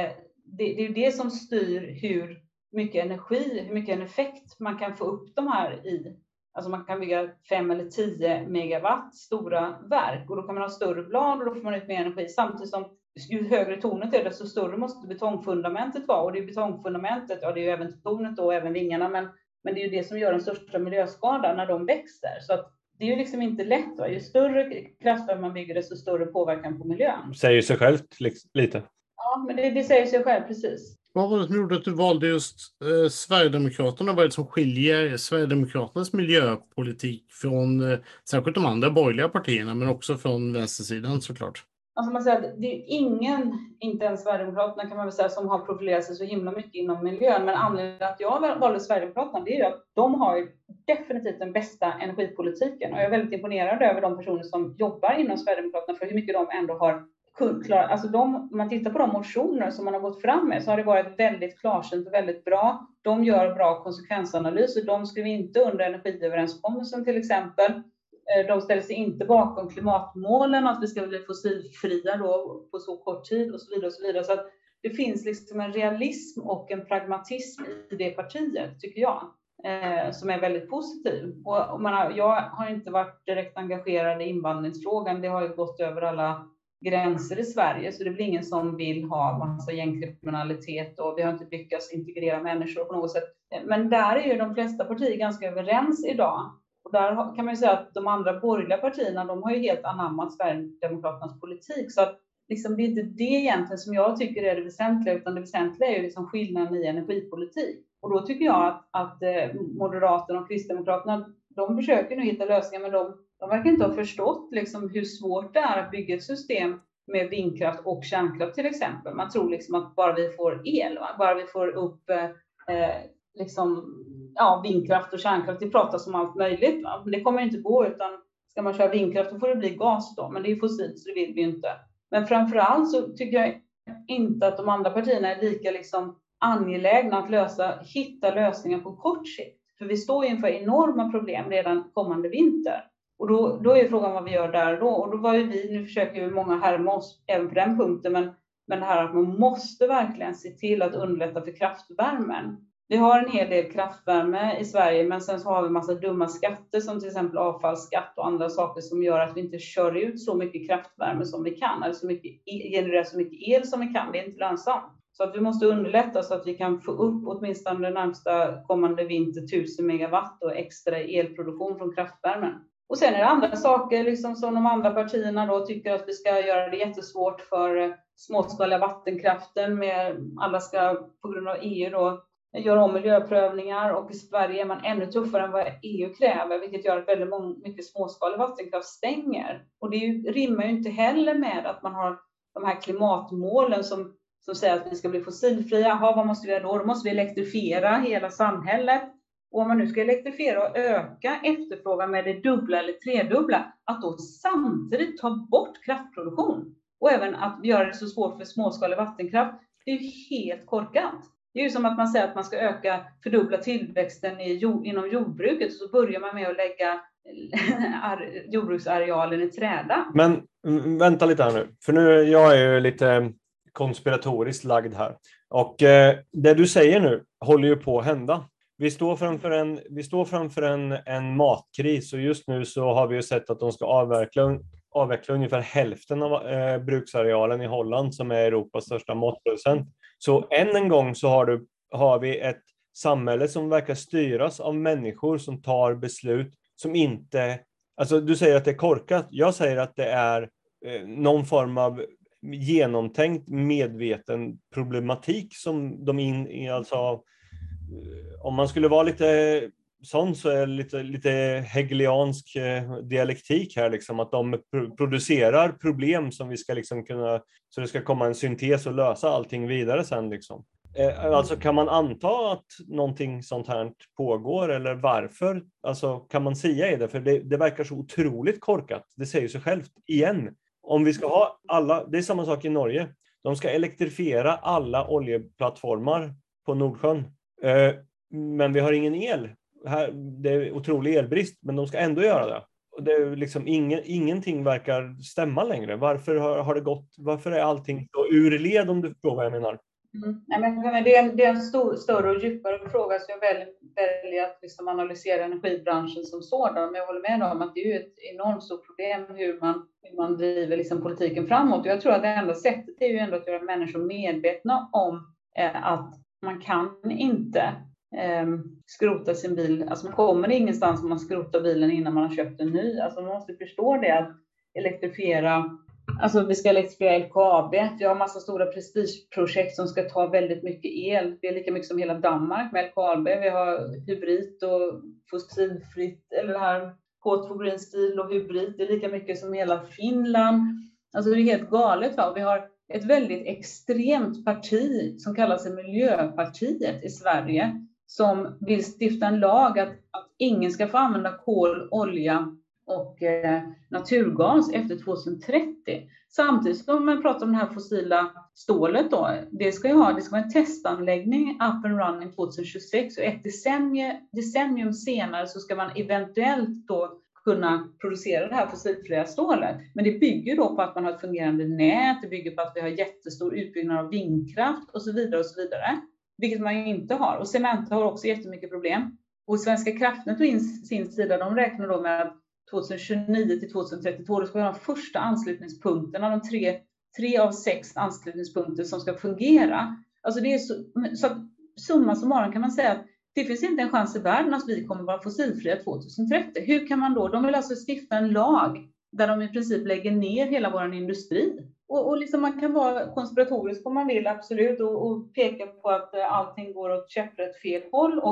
det är ju det som styr hur mycket energi, hur mycket effekt man kan få upp de här i. Alltså man kan bygga 5 eller 10 megawatt stora verk, och då kan man ha större blad och då får man ut mer energi. Samtidigt som ju högre tornet är, desto större måste betongfundamentet vara. Och det är betongfundamentet, ja det är ju även tornet och även vingarna, men det är ju det som gör den största miljöskadan när de växer. Så att det är ju liksom inte lätt. Va? Ju större kraftverk man bygger, desto större påverkan på miljön. Säger sig självt lite. Ja, men det säger sig själv, precis. Vad var det som gjorde att du valde just Sverigedemokraterna? Vad är det som skiljer Sverigedemokraternas miljöpolitik från särskilt de andra borgerliga partierna, men också från vänstersidan såklart? Alltså man säger att det är ingen, inte ens Sverigedemokraterna kan man väl säga, som har profilerat sig så himla mycket inom miljön. Men anledningen till att jag valde Sverigedemokraterna, det är ju att de har ju definitivt den bästa energipolitiken. Och jag är väldigt imponerad över de personer som jobbar inom Sverigedemokraterna, för hur mycket de ändå har kunnat. Alltså om man tittar på de motioner som man har gått fram med, så har det varit väldigt klarsynt och väldigt bra. De gör bra konsekvensanalyser. De skriver inte under energiöverenskommelsen till exempel. De ställer sig inte bakom klimatmålen, att vi ska bli fossilfria då på så kort tid och så vidare och så vidare. Så att det finns liksom en realism och en pragmatism i det partiet, tycker jag, som är väldigt positiv. Och jag har inte varit direkt engagerad i invandringsfrågan. Det har ju gått över alla gränser i Sverige, så det blir ingen som vill ha massa gängkriminalitet, och vi har inte lyckats integrera människor på något sätt. Men där är ju de flesta partier ganska överens idag. Och där kan man ju säga att de andra borgerliga partierna, de har ju helt anammat Sverigedemokraternas politik. Så att liksom, det är inte det egentligen som jag tycker är det väsentliga, utan det väsentliga är ju liksom skillnaden i energipolitik. Och då tycker jag att Moderaterna och Kristdemokraterna, de försöker nu hitta lösningar, men de verkar inte ha förstått liksom hur svårt det är att bygga ett system med vindkraft och kärnkraft till exempel. Man tror liksom att bara vi får el, bara vi får upp vindkraft och kärnkraft, det pratas om allt möjligt. Va? Men det kommer inte gå, utan ska man köra vindkraft då får det bli gas då, men det är fossilt så det vill vi inte. Men framförallt så tycker jag inte att de andra partierna är lika liksom angelägna att hitta lösningar på kort sikt. För vi står inför enorma problem redan kommande vinter. Och då är frågan vad vi gör där då. Och då var ju nu försöker ju många härma oss även på den punkten, men det här att man måste verkligen se till att underlätta för kraftvärmen. Vi har en hel del kraftvärme i Sverige, men sen så har vi en massa dumma skatter som till exempel avfallsskatt och andra saker som gör att vi inte kör ut så mycket kraftvärme som vi kan, eller genererar så mycket el som vi kan. Det är inte lönsamt. Så att vi måste underlätta så att vi kan få upp åtminstone den närmsta kommande vinter 1000 megawatt och extra elproduktion från kraftvärmen. Och sen är det andra saker liksom som de andra partierna då tycker att vi ska göra det jättesvårt för småskaliga vattenkraften. Alla ska på grund av EU då göra om miljöprövningar, och i Sverige är man ännu tuffare än vad EU kräver, vilket gör att väldigt mycket småskalig vattenkraft stänger. Och det rimmar ju inte heller med att man har de här klimatmålen som säger att vi ska bli fossilfria. Vad måste vi göra då? Då måste vi elektrifiera hela samhället. Och om man nu ska elektrifiera och öka efterfrågan med det dubbla eller tredubbla, att då samtidigt ta bort kraftproduktion och även att göra det så svårt för småskalig vattenkraft, det är ju helt korkat. Det är ju som att man säger att man ska fördubbla tillväxten inom jordbruket, så börjar man med att lägga jordbruksarealen i träda. Men vänta lite här nu, för nu jag är ju lite konspiratoriskt lagd här. Och det du säger nu håller ju på att hända. Vi står framför en matkris, och just nu så har vi ju sett att de ska avveckla ungefär hälften av bruksarealen i Holland, som är Europas största matproducent. Så än en gång så har vi ett samhälle som verkar styras av människor som tar beslut som inte... Alltså du säger att det är korkat. Jag säger att det är någon form av genomtänkt medveten problematik som alltså om man skulle vara lite sån, så är det lite hegeliansk dialektik här liksom, att de producerar problem som vi ska liksom kunna, så det ska komma en syntes och lösa allting vidare sen liksom. Alltså kan man anta att någonting sånt här pågår, eller varför? Alltså kan man säga i det? För det verkar så otroligt korkat. Det säger sig självt igen. Om vi ska ha det är samma sak i Norge. De ska elektrifiera alla oljeplattformar på Nordsjön. Men vi har ingen el. Det är otrolig elbrist, men de ska ändå göra det. Och det är liksom ingenting verkar stämma längre. Varför har det gått? Varför är allting så ur led, om du förstår vad jag menar? Det är en större och djupare fråga, så jag väljer att liksom analysera energibranschen som sådan. Men jag håller med om att det är ett enormt stort problem hur man driver liksom politiken framåt. Och jag tror att det enda sättet är ju ändå att göra människor medvetna om att man kan inte skrota sin bil. Alltså man kommer ingenstans om man skrotar bilen innan man har köpt en ny. Alltså man måste förstå det, att elektrifiera. Alltså vi ska elektrifiera LKAB. Vi har massa stora prestigeprojekt som ska ta väldigt mycket el. Det är lika mycket som hela Danmark med LKAB. Vi har hybrid och fossilfritt, eller det här K2 Green Steel och hybrid. Det är lika mycket som hela Finland. Alltså det är helt galet, va? Och vi har ett väldigt extremt parti som kallar sig Miljöpartiet i Sverige, som vill stifta en lag att ingen ska få använda kol, olja och naturgas efter 2030. Samtidigt som man pratar om det här fossila stålet då, det ska vara en testanläggning up and running 2026, och ett decennium senare så ska man eventuellt då kunna producera det här fossilfria stålet. Men det bygger då på att man har ett fungerande nät, det bygger på att vi har jättestor utbyggnad av vindkraft och så vidare och så vidare. Vilket man ju inte har. Och Cementa har också jättemycket problem. Och Svenska kraftnät på sin sida, de räknar då med att 2029 till 2032 då ska vi ha de första anslutningspunkterna, de tre av 6 anslutningspunkter som ska fungera. Alltså det är så att summa summarum kan man säga att det finns inte en chans i världen att vi kommer vara fossilfria 2030. Hur kan man då? De vill alltså stifta en lag där de i princip lägger ner hela vår industri. Och liksom man kan vara konspiratorisk om man vill, absolut, och peka på att allting går åt käpprätt fel håll.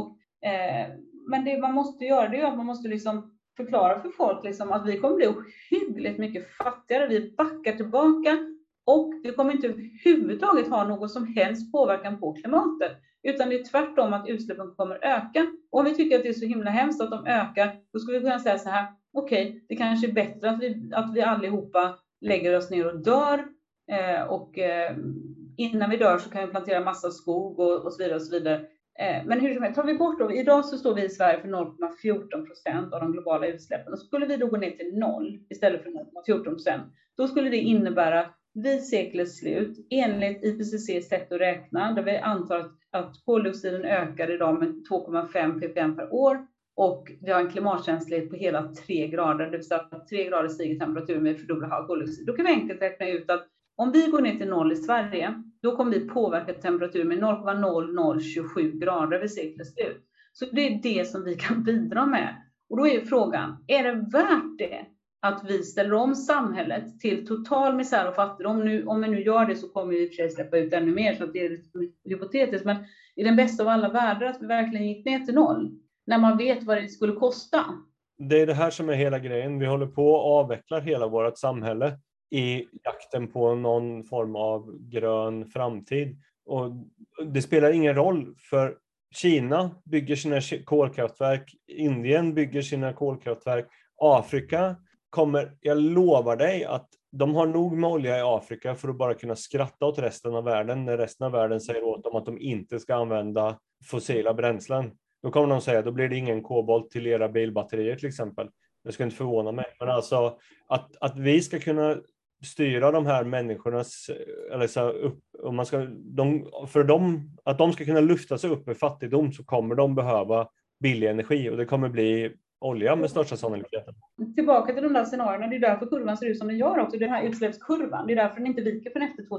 Men det man måste göra, det är att man måste liksom förklara för folk liksom att vi kommer bli hyggligt mycket fattigare. Vi backar tillbaka, och det kommer inte överhuvudtaget ha någon som helst påverkan på klimatet. Utan det är tvärtom att utsläppen kommer öka. Och om vi tycker att det är så himla hemskt att de ökar, då skulle vi kunna säga så här: okej, det kanske är bättre att vi allihopa lägger oss ner och dör. Innan vi dör så kan vi plantera massa skog och så vidare och så vidare. Men hur som helst, tar vi bort då, idag så står vi i Sverige för 0,14% av de globala utsläppen. Och skulle vi då gå ner till 0 istället för 0,14%, då skulle det innebära vid seklets slut, enligt IPCCs sätt att räkna, där vi antar att koldioxiden ökar idag med 2,5 ppm per år, och vi har en klimatkänslighet på hela 3 grader, det vill säga att 3 grader stiger temperaturen med fördubblad koldioxid. Då kan vi enkelt räkna ut att om vi går ner till 0 i Sverige, då kommer vi påverka temperaturen med 0,0027 grader vid seklets slut. Så det är det som vi kan bidra med. Och då är frågan, är det värt det att vi ställer om samhället till total misär och fattigdom? Nu, om vi nu gör det så kommer vi i och för sig släppa ut ännu mer, så att det är hypotetiskt. Men i den bästa av alla världar att vi verkligen gick ner till noll, när man vet vad det skulle kosta. Det är det här som är hela grejen. Vi håller på att avveckla hela vårt samhälle i jakten på någon form av grön framtid. Och det spelar ingen roll, för Kina bygger sina kolkraftverk, Indien bygger sina kolkraftverk, Afrika kommer, jag lovar dig att de har nog med olja i Afrika för att bara kunna skratta åt resten av världen när resten av världen säger åt dem att de inte ska använda fossila bränslen. Då kommer de säga, då blir det ingen kobolt till era bilbatterier till exempel. Det ska inte förvåna mig. Men alltså att vi ska kunna styra de här människornas, eller så upp, om man ska, att de ska kunna lyfta sig upp med fattigdom, så kommer de behöva billig energi, och det kommer bli olja med största sannolikhet. Tillbaka till de där scenarierna, det är därför kurvan ser ut som den gör också, den här utsläppskurvan, det är därför den inte viker från efter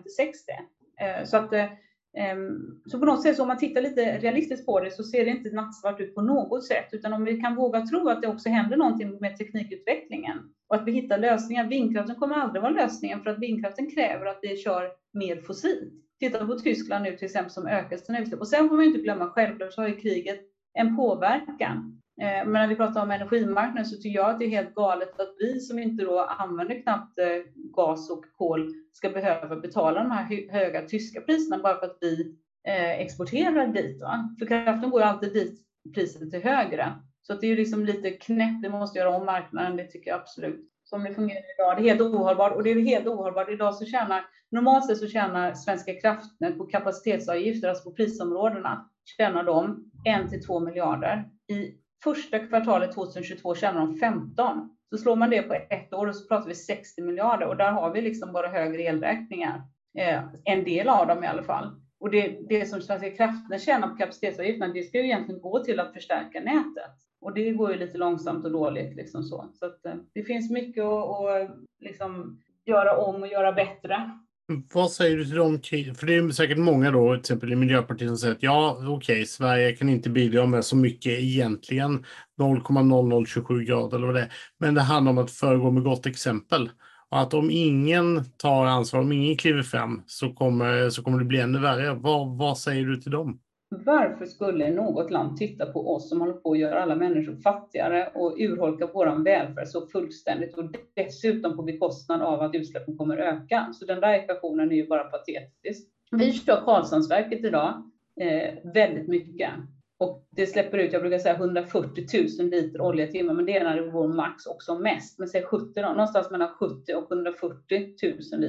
2050-60. Så på något sätt, så om man tittar lite realistiskt på det, så ser det inte nattsvart ut på något sätt, utan om vi kan våga tro att det också händer någonting med teknikutvecklingen och att vi hittar lösningar. Vindkraften kommer aldrig vara lösningen, för att vindkraften kräver att vi kör mer fossilt. Titta på Tyskland nu till exempel, som ökar sina utsläpp. Och sen får man inte glömma, självklart så har ju kriget en påverkan. Men när vi pratar om energimarknaden så tycker jag att det är helt galet att vi som inte då använder knappt gas och kol ska behöva betala de här höga tyska priserna bara för att vi exporterar dit. Va? För kraften går ju alltid dit priset är högre. Så att det är ju liksom lite knäppt, det måste göra om marknaden, det tycker jag absolut. Som det fungerar idag, det är helt ohållbart. Och det är helt ohållbart. Idag så normalt sett så tjänar Svenska kraftnät på kapacitetsavgifter, alltså på prisområdena, tjänar de 1-2 miljarder. I första kvartalet 2022 tjänar de 15. Så slår man det på ett år och så pratar vi 60 miljarder. Och där har vi liksom bara högre elräkningar. En del av dem i alla fall. Och det som Svenska kraftnät tjänar på kapacitetsavgifterna, det ska ju egentligen gå till att förstärka nätet. Och det går ju lite långsamt och dåligt liksom så. Så att det finns mycket att liksom göra om och göra bättre. Vad säger du till dem? För det är säkert många då, till exempel i Miljöpartiet, som säger att ja, okej, Sverige kan inte bidra med så mycket egentligen, 0,0027 grader eller vad det är. Men det handlar om att föregå med gott exempel. Och att om ingen tar ansvar, om ingen kliver fram, så kommer det bli ännu värre. Vad säger du till dem? Varför skulle något land titta på oss som håller på att göra alla människor fattigare och urholka vår välfärd så fullständigt, och dessutom på bekostnad av att utsläppen kommer öka? Så den där ekvationen är ju bara patetisk. Vi kör Karlshamnsverket idag väldigt mycket. Och det släpper ut, jag brukar säga 140 000 liter olja i timmen, men det är när det är vår max också mest. Men säg 70 då, någonstans mellan 70 och 140 000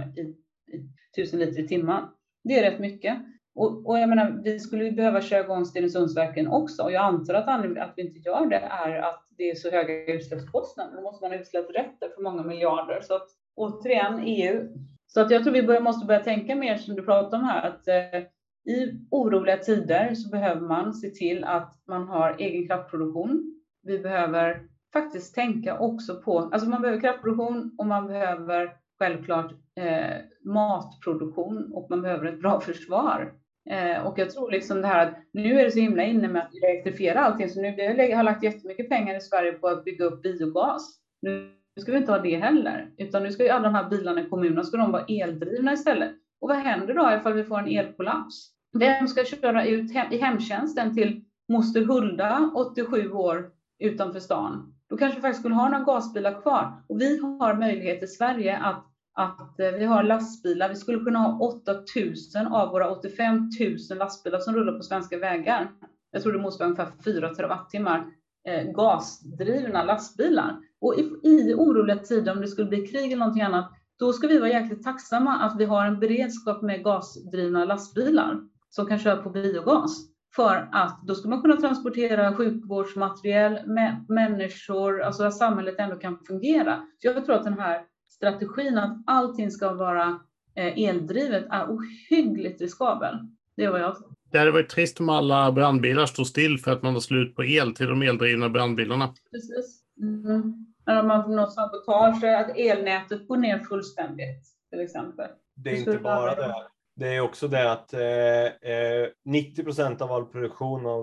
liter i timmen. Det är rätt mycket. Och jag menar, vi skulle behöva köra igång Stenungsundsverken också. Och jag antar att anledningen att vi inte gör det är att det är så höga utsläppskostnader. Då måste man ha utsläppsrätter för många miljarder. Så att, återigen, EU. Så att jag tror vi måste börja tänka mer som du pratar om här. Att i oroliga tider så behöver man se till att man har egen kraftproduktion. Vi behöver faktiskt tänka också på, alltså man behöver kraftproduktion och man behöver självklart matproduktion och man behöver ett bra försvar. Och jag tror liksom det här att nu är det så himla inne med att elektrifiera allting, så nu har lagt jättemycket pengar i Sverige på att bygga upp biogas. Nu ska vi inte ha det heller, utan nu ska ju alla de här bilarna i kommunerna ska de vara eldrivna istället. Och vad händer då ifall vi får en elkollaps? Vem ska köra ut i hemtjänsten till moster Hulda, 87 år, utanför stan? Då kanske vi faktiskt skulle ha några gasbilar kvar. Och vi har möjlighet i Sverige att vi har lastbilar. Vi skulle kunna ha 8 000 av våra 85 000 lastbilar som rullar på svenska vägar. Jag tror det måste vara ungefär 4 terawattimmar gasdrivna lastbilar. Och i oroliga tider, om det skulle bli krig eller någonting annat, då ska vi vara jäkligt tacksamma att vi har en beredskap med gasdrivna lastbilar som kan köra på biogas. För att då ska man kunna transportera sjukvårdsmaterial, människor, alltså att samhället ändå kan fungera. Så jag tror att den här strategin att allting ska vara eldrivet är ohyggligt riskabel. Det är vad jag tror. Det hade varit trist om alla brandbilar stod still för att man har slut på el till de eldrivna brandbilarna. Precis. Eller om man får något sabotage, att elnätet går ner fullständigt till exempel. Det är inte bara det. Det är också det att 90% av all produktion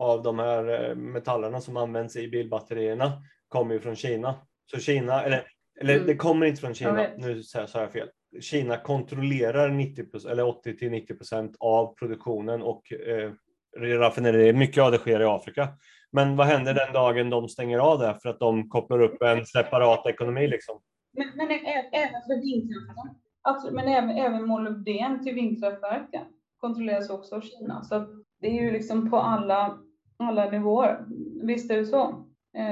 av de här metallerna som används i bilbatterierna kommer ju från Kina. Så Kina, eller det kommer inte från Kina, nu sa jag fel. Kina kontrollerar 80-90% av produktionen och raffinerier. Mycket av det sker i Afrika. Men vad händer den dagen de stänger av det för att de kopplar upp en separat ekonomi liksom? Men även för vindkraften. Absolut, men även molybden till vindkraftverken kontrolleras också av Kina. Så det är ju liksom på alla nivåer. Visst är det så.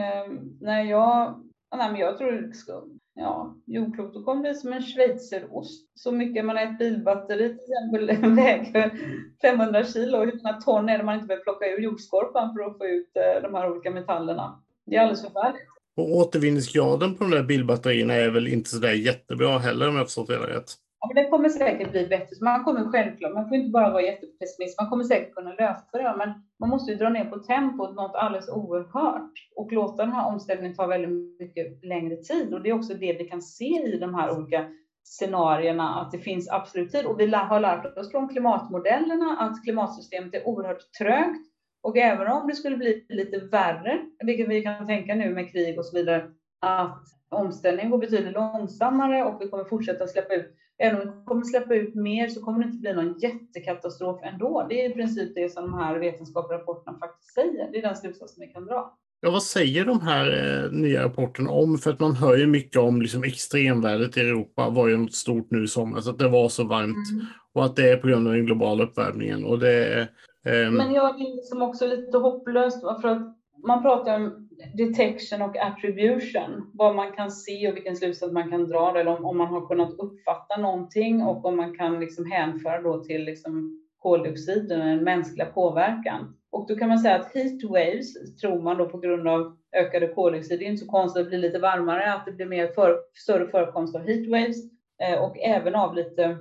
Jag tror jordklotet kommer bli som en schweizerost. Så mycket man har ett bilbatteri till exempel väger 500 kilo. Hur många ton är det man inte behöver plocka ur jordskorpan för att få ut de här olika metallerna? Det är alldeles förfärligt. Och återvinningsgraden på de där bilbatterierna är väl inte så där jättebra heller om jag förstått det rätt. Ja, men det kommer säkert bli bättre. Så man får inte bara vara jättepessimist. Man kommer säkert kunna lösa det. Men man måste ju dra ner på tempot något alldeles oerhört. Och låta den här omställningen ta väldigt mycket längre tid. Och det är också det vi kan se i de här olika scenarierna. Att det finns absolut tid. Och vi har lärt oss från klimatmodellerna att klimatsystemet är oerhört trögt. Och även om det skulle bli lite värre, vilket vi kan tänka nu med krig och så vidare, att omställningen går betydligt långsammare och vi kommer fortsätta släppa ut. Även om vi kommer släppa ut mer så kommer det inte bli någon jättekatastrof ändå. Det är i princip det som de här vetenskapliga rapporterna faktiskt säger. Det är den slutsatsen vi kan dra. Ja, vad säger de här nya rapporterna om? För att man hör ju mycket om liksom, extremvädret i Europa var ju något stort nu i somras. Att det var så varmt och att det är på grund av den globala uppvärmningen. Och det, Men jag är liksom också lite hopplöst för att man pratar om detection och attribution. Vad man kan se och vilken slutsats man kan dra. Eller om man har kunnat uppfatta någonting och om man kan liksom hänföra då till liksom koldioxiden, en mänskliga påverkan. Och då kan man säga att heat waves tror man då på grund av ökade koldioxid. Det är inte så konstigt att det blir lite varmare, att det blir mer större förekomst av heat waves och även av lite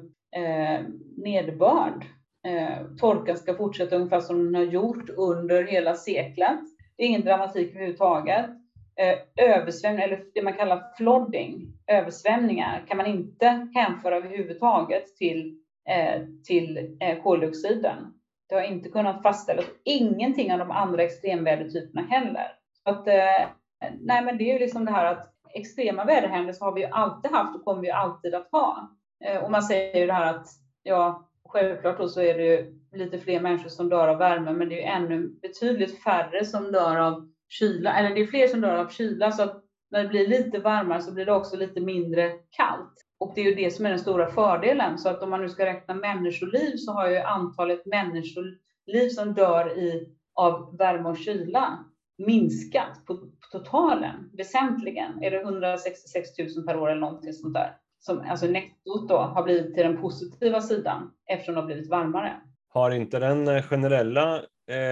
nederbörd. Torkan ska fortsätta ungefär som den har gjort under hela seklet. Det är ingen dramatik överhuvudtaget. Översvämning, eller det man kallar flooding, översvämningar, kan man inte hänföra överhuvudtaget till koldioxiden. Det har inte kunnat fastställas. Ingenting av de andra extremvädertyperna heller. Så att, men det är ju liksom det här att extrema väderhändelser har vi ju alltid haft och kommer vi alltid att ha. Och man säger ju det här att självklart då så är det ju lite fler människor som dör av värme, men det är ju ännu betydligt färre som dör av kyla. Eller det är fler som dör av kyla, så att när det blir lite varmare så blir det också lite mindre kallt. Och det är ju det som är den stora fördelen. Så att om man nu ska räkna människoliv så har ju antalet människoliv som dör av värme och kyla minskat på totalen väsentligen. Är det 166 000 per år eller någonting sånt där. Som alltså nettot då har blivit till den positiva sidan eftersom det har blivit varmare. Har inte den generella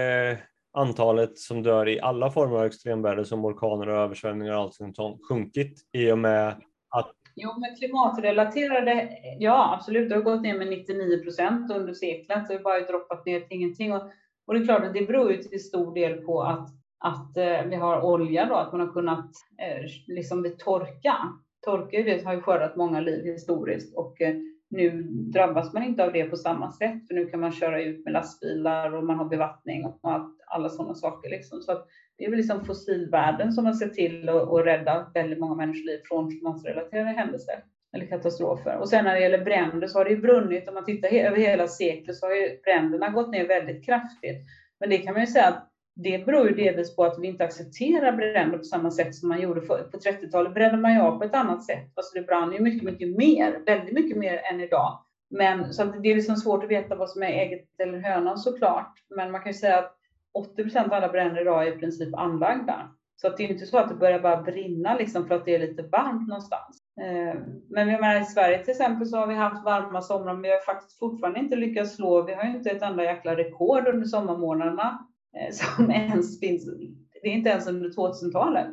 antalet som dör i alla former av extremväder som orkaner och översvämningar och allt sånt sjunkit i och med att... Jo, men klimatrelaterade, ja absolut, det har gått ner med 99% under seklet. Det har bara droppat ner till ingenting. Och det är klart att det beror ju till stor del på att vi har olja då, att man har kunnat liksom vid torka har ju skördat många liv historiskt och nu drabbas man inte av det på samma sätt, för nu kan man köra ut med lastbilar och man har bevattning och alla sådana saker liksom. Så att det är väl liksom fossilvärlden som har sett till att rädda väldigt många människoliv från klimatrelaterade händelser eller katastrofer. Och sen när det gäller bränder så har det ju brunnit, om man tittar över hela seklet så har ju bränderna gått ner väldigt kraftigt. Men det kan man ju säga att det beror ju delvis på att vi inte accepterar bränder på samma sätt som man gjorde på 30-talet. Brände man ju av på ett annat sätt. Alltså det brann ju mycket, mycket mer. Väldigt mycket mer än idag. Men så att det är liksom svårt att veta vad som är ägget eller hönan såklart. Men man kan ju säga att 80% av alla bränder idag är i princip anlagda. Så att det är inte så att det börjar bara brinna liksom för att det är lite varmt någonstans. Men jag menar, i Sverige till exempel så har vi haft varma somrar. Men vi har faktiskt fortfarande inte lyckats slå. Vi har ju inte ett enda jäkla rekord under sommarmånaderna. Som ens finns, det är inte ens under 2000-talet.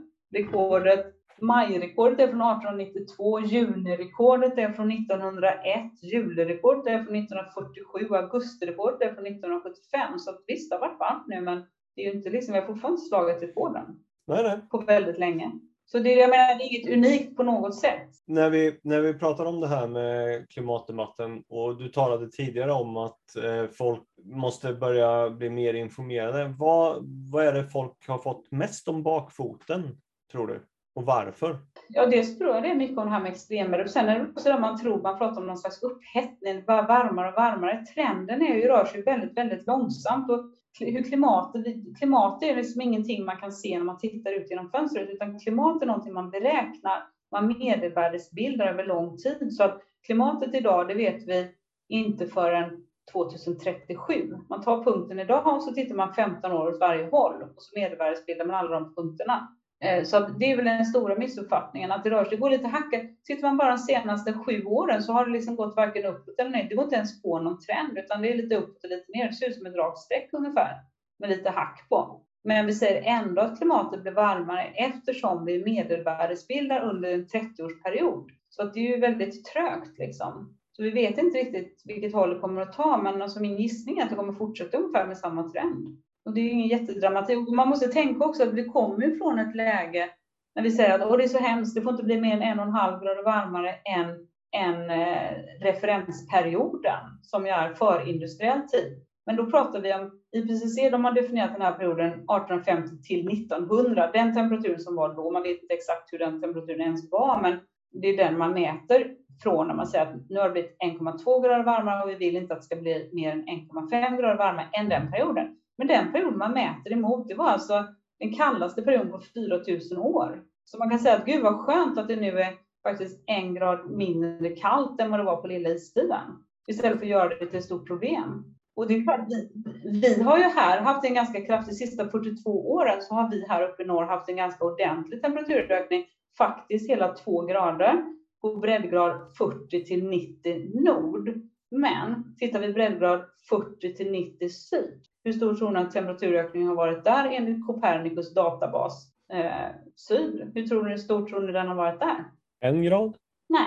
Majrekordet är från 1892, junirekordet är från 1901, julirekordet är från 1947, augustirekordet är från 1975. Så visst, det har varit varmt nu, men det är ju inte liksom, vi har fortfarande inte slagit rekorden. Nej. På väldigt länge. Så det, jag menar, det är inget unikt på något sätt. När vi pratar om det här med klimatdebatten, och du talade tidigare om att folk måste börja bli mer informerade. Vad är det folk har fått mest om bakfoten, tror du? Och varför? Ja, det tror jag det är mycket om det här med extremväder. Sen är det också där man pratar om någon slags upphettning, bara varmare och varmare. Trenden rör sig väldigt, väldigt långsamt. Och hur klimat är liksom ingenting man kan se när man tittar ut genom fönstret, utan klimat är någonting man beräknar, man medelvärdesbildar över lång tid. Så att klimatet idag, det vet vi inte förrän 2037. Man tar punkten idag och så tittar man 15 år åt varje håll och så medelvärdesbildar man alla de punkterna. Så det är väl den stora missuppfattningen, att det rör sig, det går lite hacka. Tittar man bara de senaste 7 åren så har det liksom gått varken uppåt eller ner. Det går inte ens på någon trend, utan det är lite uppåt och lite ner. Det ser ut som ett rakt streck ungefär, med lite hack på. Men vi säger ändå att klimatet blir varmare eftersom vi medelvärdesbildar under en 30-årsperiod. Så att det är ju väldigt trögt liksom. Så vi vet inte riktigt vilket håll det kommer att ta, men alltså min gissning är att det kommer fortsätta ungefär med samma trend. Och det är ju ingen jättedramatik. Man måste tänka också att vi kommer ifrån ett läge när vi säger att det är så hemskt, det får inte bli mer än 1,5 grader varmare än referensperioden som är förindustriell tid. Men då pratar vi om IPCC, de har definierat den här perioden 1850 till 1900. Den temperaturen som var då, man vet inte exakt hur den temperaturen ens var, men det är den man mäter från när man säger att nu har det blivit 1,2 grader varmare och vi vill inte att det ska bli mer än 1,5 grader varmare än den perioden. Men den perioden man mäter emot, det var alltså den kallaste perioden på 4000 år. Så man kan säga att gud vad skönt att det nu är faktiskt 1 grad mindre kallt än vad det var på lilla istiden. Istället för att göra det till ett stort problem. Och det är klart, vi har ju här haft en ganska kraftig, sista 42 åren så har vi här uppe i norr haft en ganska ordentlig temperaturökning. Faktiskt hela 2 grader på breddgrad 40 till 90 nord. Men tittar vi breddgrad 40 till 90 syd. Hur stor tror ni att temperaturökningen har varit där enligt Copernicus databas syd? Hur stor tror ni den har varit där? 1 grad? Nej,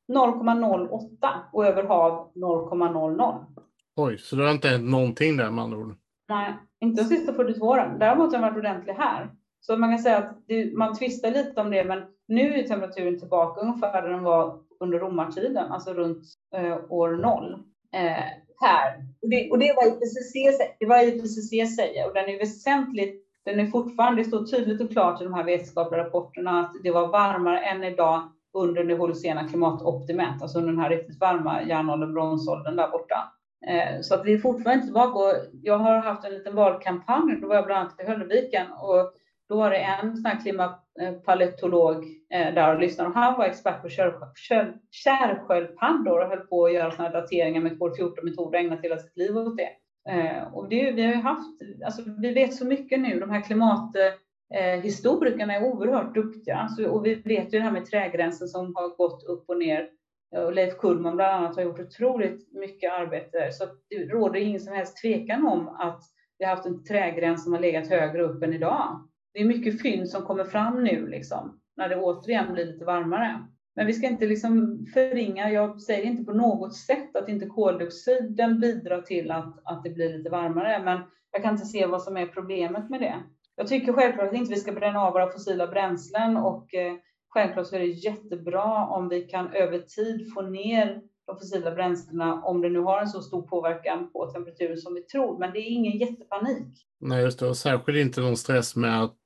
0,08 och över hav 0,00. Oj, så det har inte hänt någonting där med andra ord? Nej, inte de sista 42 åren. Däremot har den varit ordentlig här. Så man kan säga att man tvistar lite om det, men nu är temperaturen tillbaka ungefär där den var under romartiden, alltså runt år 0. Här. Och det var IPCC säger, och den är väsentligt, den är fortfarande, det står tydligt och klart i de här vetenskapliga rapporterna att det var varmare än idag under det holocena klimatoptimet, alltså under den här riktigt varma järnåldern, bronsåldern där borta. Så att vi är fortfarande inte tillbaka, och jag har haft en liten valkampanj, då var jag bland annat i Höllviken och då var det en sån här klimatpaleontolog där och lyssnade, och han var expert på kärrsköldpaddor och höll på att göra såna här dateringar med kol 14-metoder och ägnat hela sitt liv åt det. Och det, vi har ju haft, alltså vi vet så mycket nu, de här klimathistorikerna är oerhört duktiga, alltså, och vi vet ju det här med trägränsen som har gått upp och ner. Och Leif Kullman bland annat har gjort otroligt mycket arbete, så det råder ingen som helst tvekan om att vi har haft en trägräns som har legat högre upp än idag. Det är mycket fynd som kommer fram nu liksom, när det återigen blir lite varmare. Men vi ska inte liksom förringa, jag säger inte på något sätt att inte koldioxiden bidrar till att det blir lite varmare, men jag kan inte se vad som är problemet med det. Jag tycker självklart att inte vi ska bränna av våra fossila bränslen, och självklart så är det jättebra om vi kan över tid få ner de fossila bränslena, om det nu har en så stor påverkan på temperaturen som vi tror. Men det är ingen jättepanik. Nej, just det. Och särskilt inte någon stress med att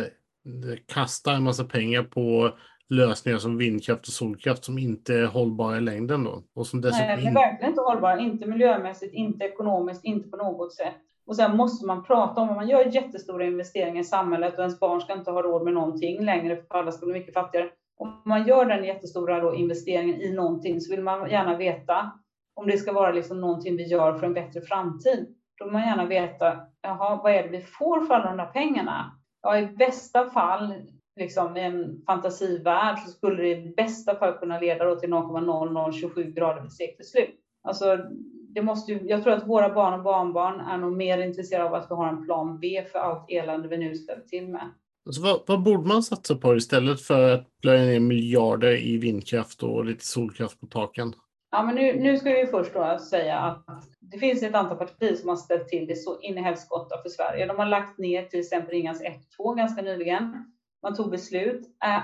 kasta en massa pengar på lösningar som vindkraft och solkraft som inte är hållbara i längden då. Och som dessutom Nej, det är verkligen inte hållbara. Inte miljömässigt, inte ekonomiskt, inte på något sätt. Och sen måste man prata om att man gör jättestora investeringar i samhället och ens barn ska inte ha råd med någonting längre för alla ska bli mycket fattigare. Om man gör den jättestora då investeringen i någonting så vill man gärna veta om det ska vara liksom någonting vi gör för en bättre framtid. Då vill man gärna veta, vad är det vi får för alla de där pengarna? Ja, i bästa fall, liksom i en fantasivärld, så skulle det i bästa fall kunna leda då till 0,0027 grader vid seklets slut. Alltså, jag tror att våra barn och barnbarn är nog mer intresserade av att vi har en plan B för allt elände vi nu ställer till med. Alltså, vad borde man satsa på istället för att plöja ner miljarder i vindkraft och lite solkraft på taken? Ja, men nu ska vi först då säga att det finns ett antal partier som har ställt till det så in i helskotta för Sverige. De har lagt ner till exempel Ringhals 1-2 ganska nyligen. Man tog beslut.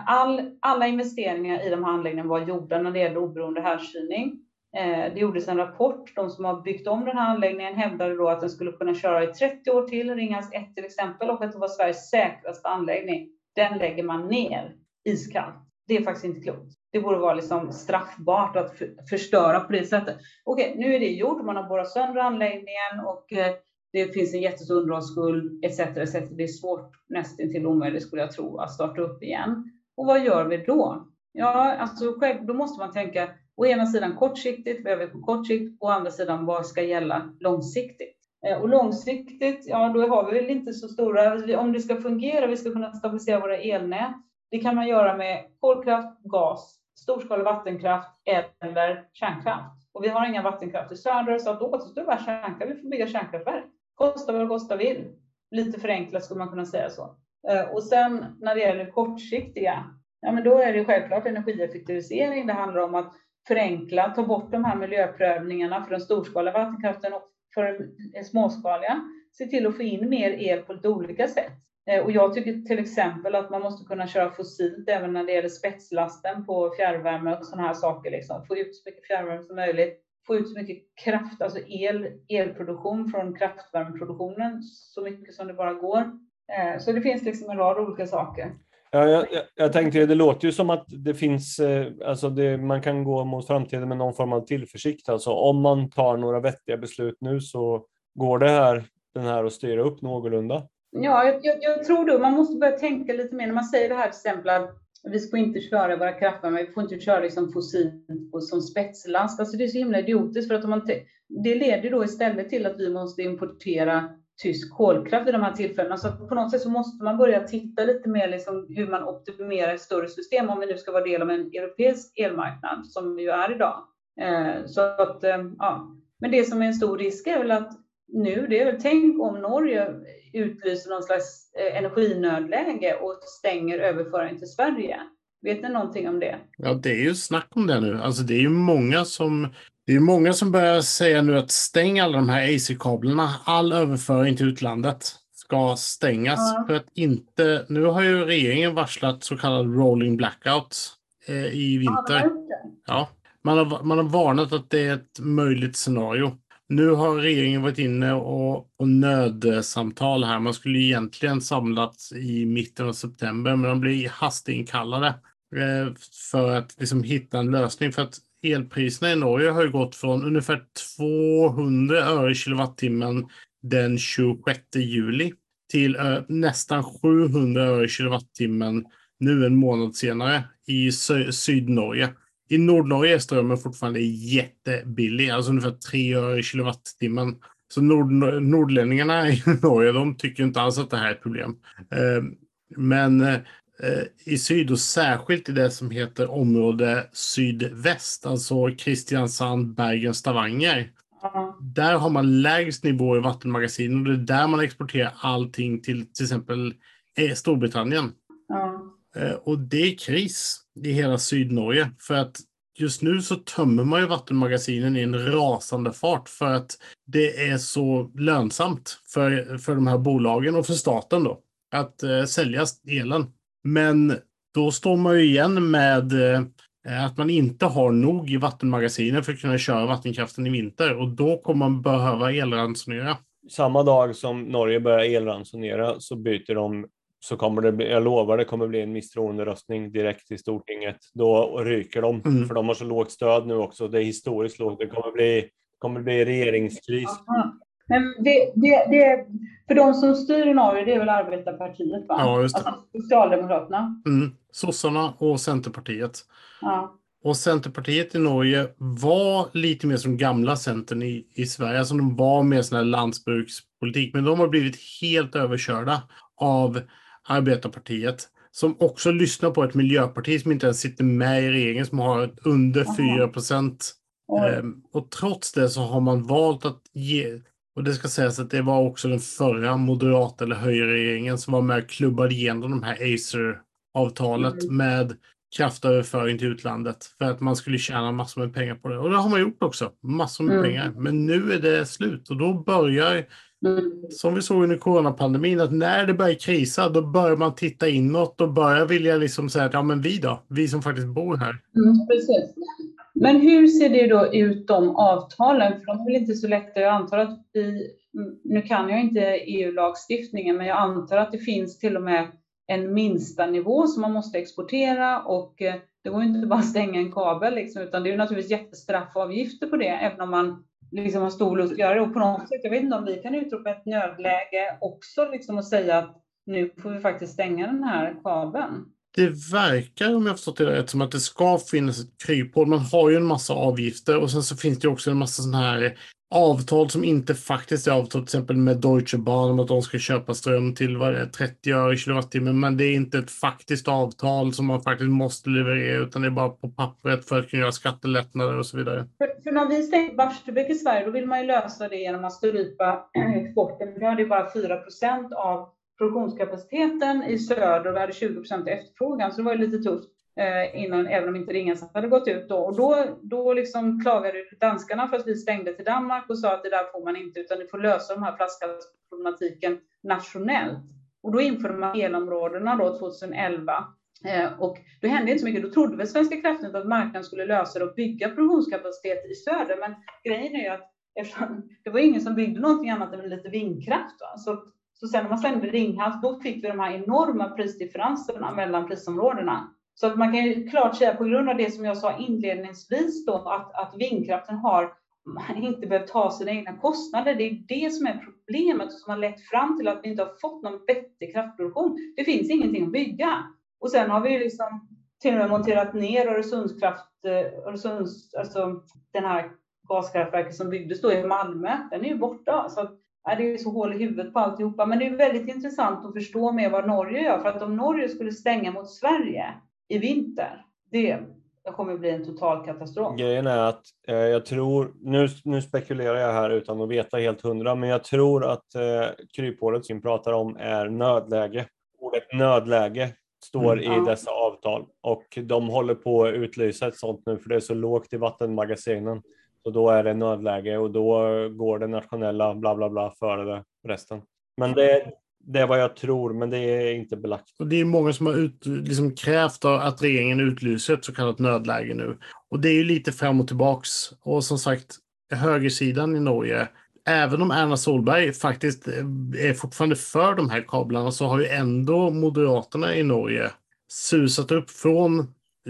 Alla investeringar i de här anläggningarna var gjorda när det gäller oberoende härdkylning. Det gjordes en rapport. De som har byggt om den här anläggningen hävdade då att den skulle kunna köra i 30 år till, Ringhals 1 till exempel, och att det var Sveriges säkraste anläggning. Den lägger man ner iskallt. Det är faktiskt inte klokt. Det borde vara liksom straffbart att förstöra på det sättet. Okej, nu är det gjort. Man har borrat sönder anläggningen och det finns en jättestor underhållsskuld etc. Det är svårt, nästan till omöjligt skulle jag tro, att starta upp igen. Och vad gör vi då? Ja, alltså då måste man tänka å ena sidan kortsiktigt, vad gör vi på kort sikt? Å andra sidan, vad ska gälla långsiktigt? Och långsiktigt, ja då har vi väl inte så stora, om det ska fungera, vi ska kunna stabilisera våra elnät. Det kan man göra med kolkraft, gas, storskalig vattenkraft eller kärnkraft. Och vi har inga vattenkraft i söder, så att då återstår bara kärnkraft. Vi får bygga kärnkraftverk. Kosta vad det kosta vill. Lite förenklat skulle man kunna säga så. Och sen när det gäller kortsiktiga, ja men då är det självklart energieffektivisering. Det handlar om att förenkla, ta bort de här miljöprövningarna för den storskaliga vattenkraften och för den småskaliga. Se till att få in mer el på lite olika sätt. Och jag tycker till exempel att man måste kunna köra fossilt även när det gäller spetslasten på fjärrvärme och sådana här saker. Liksom. Få ut så mycket fjärrvärme som möjligt. Få ut så mycket kraft, alltså elproduktion från kraftvärmeproduktionen så mycket som det bara går. Så det finns liksom en rad olika saker. Ja, jag tänkte, det låter ju som att det finns, alltså man kan gå mot framtiden med någon form av tillförsikt. Alltså om man tar några vettiga beslut nu så går den här att styra upp någorlunda. Ja, jag tror då man måste börja tänka lite mer när man säger det här till exempel att vi får inte köra våra kraftvärme, vi får inte köra liksom fossilt och som spetslast. Alltså det är så himla idiotiskt för att det leder då istället till att vi måste importera tysk kolkraft i de här tillfällena. Så på något sätt så måste man börja titta lite mer liksom hur man optimerar ett större system om vi nu ska vara del av en europeisk elmarknad som vi ju är idag. Så att, ja. Men det som är en stor risk är väl att nu, det är väl tänk om Norge utlyser någon slags energinödläge och stänger överföringen till Sverige. Vet ni någonting om det? Ja, det är ju snack om det nu. Alltså det är ju många som börjar säga nu att stänga alla de här AC-kablarna. All överföring till utlandet ska stängas. Ja. För att inte... Nu har ju regeringen varslat så kallad rolling blackout i vinter. Ja, man har varnat att det är ett möjligt scenario. Nu har regeringen varit inne och nödsamtal här. Man skulle egentligen samlats i mitten av september, men de blir hastinkallade för att liksom hitta en lösning. För att elpriserna i Norge har ju gått från ungefär 200 öre kilowattimmen den 26 juli till nästan 700 öre kilowattimmen nu en månad senare i Sydnorge. I Nordnorge är strömmen fortfarande jättebillig, alltså ungefär 3 öre kilowattimmen. Så nordlänningarna i Norge, de tycker inte alls att det här är ett problem. Men i syd och särskilt i det som heter område sydväst, alltså Kristiansand, Bergen, Stavanger. Där har man lägst nivå i vattenmagasin och det är där man exporterar allting till exempel Storbritannien. Och det är kris i hela Sydnorge för att just nu så tömmer man ju vattenmagasinen i en rasande fart för att det är så lönsamt för de här bolagen och för staten då att sälja elen. Men då står man ju igen med att man inte har nog i vattenmagasinen för att kunna köra vattenkraften i vinter och då kommer man behöva elransonera. Samma dag som Norge börjar elransonera så byter de. Så kommer det, jag lovar, det kommer bli en misstroenderöstning direkt i Stortinget. Då ryker de, för de har så lågt stöd nu också. Det är historiskt lågt. Det kommer bli regeringskris. Men det för de som styr i Norge, det är väl Arbetarpartiet, va? Ja, just det. Alltså Socialdemokraterna. Sossarna och Centerpartiet. Ja. Och Centerpartiet i Norge var lite mer som gamla Centern i Sverige. Alltså de var mer sån här landsbrukspolitik. Men de har blivit helt överkörda av Arbetarpartiet. Som också lyssnar på ett miljöparti som inte ens sitter med i regeringen. Som har under 4%. Och trots det så har man valt att ge... Och det ska sägas att det var också den förra moderata eller högerregeringen som var med och klubbade igenom de här Acer-avtalet med kraftöverföring till utlandet för att man skulle tjäna massor med pengar på det. Och det har man gjort också, massor med pengar. Men nu är det slut och då börjar, som vi såg under coronapandemin, att när det börjar krisa, då börjar man titta inåt och börjar vilja liksom säga att ja, men vi som faktiskt bor här. Precis. Men hur ser det då ut, de avtalen? För de är väl inte så lätta. Jag antar att nu kan jag inte EU-lagstiftningen, men jag antar att det finns till och med en minsta nivå som man måste exportera, och det går inte bara att stänga en kabel liksom, utan det är naturligtvis jättestraffavgifter på det, även om man liksom har stor lust att göra det. Och på något sätt, jag vet inte om vi kan utropa ett nödläge också liksom, och säga att nu får vi faktiskt stänga den här kabeln. Det verkar, om jag förstått det rätt, som att det ska finnas ett kryphål. Man har ju en massa avgifter och sen så finns det också en massa sådana här avtal som inte faktiskt är avtal, till exempel med Deutsche Bahn om att de ska köpa ström till 30 öre kilowattimme, men det är inte ett faktiskt avtal som man faktiskt måste leverera, utan det är bara på pappret för att kunna göra skattelättnader och så vidare. För när vi stänger Barsebäck i Sverige, då vill man ju lösa det genom att strypa exporten. Vi hade bara 4% av produktionskapaciteten i söder och vi hade 20% efterfrågan, så det var ju lite tufft innan, även om inte Ringhals hade gått ut då. Och då liksom klagade danskarna för att vi stängde till Danmark och sa att det där får man inte, utan ni får lösa de här flaskhalsproblematiken nationellt. Och då införde man elområdena då 2011. Och då hände inte så mycket. Då trodde väl Svenska kraftnät att marknaden skulle lösa det och bygga produktionskapacitet i söder. Men grejen är ju att det var ingen som byggde någonting annat än lite vindkraft. Va? Så sen när man stängde Ringhals, då fick vi de här enorma prisdifferenserna mellan prisområdena. Så att man kan ju klart säga, på grund av det som jag sa inledningsvis då, att vindkraften har inte behövt ta sina egna kostnader. Det är det som är problemet och som har lett fram till att vi inte har fått någon vettig kraftproduktion. Det finns ingenting att bygga. Och sen har vi ju liksom till och med monterat ner alltså den här gaskraftverket som byggdes då i Malmö. Den är ju borta. Så det är så hål i huvudet på alltihopa. Men det är väldigt intressant att förstå med vad Norge gör. För att om Norge skulle stänga mot Sverige i vinter, det kommer bli en total katastrof. Grejen är att jag tror, nu spekulerar jag här utan att veta helt 100, men jag tror att kryphålet som pratar om är nödläge. Ordet nödläge står i dessa avtal, och de håller på att utlysa ett sånt nu för det är så lågt i vattenmagasinen. Så då är det nödläge och då går det nationella bla bla bla före resten. Men det är vad jag tror, men det är inte belagt. Och det är många som har krävt att regeringen utlyser ett så kallat nödläge nu. Och det är ju lite fram och tillbaks. Och som sagt, högersidan i Norge, även om Erna Solberg faktiskt är fortfarande för de här kablarna, så har ju ändå Moderaterna i Norge susat upp från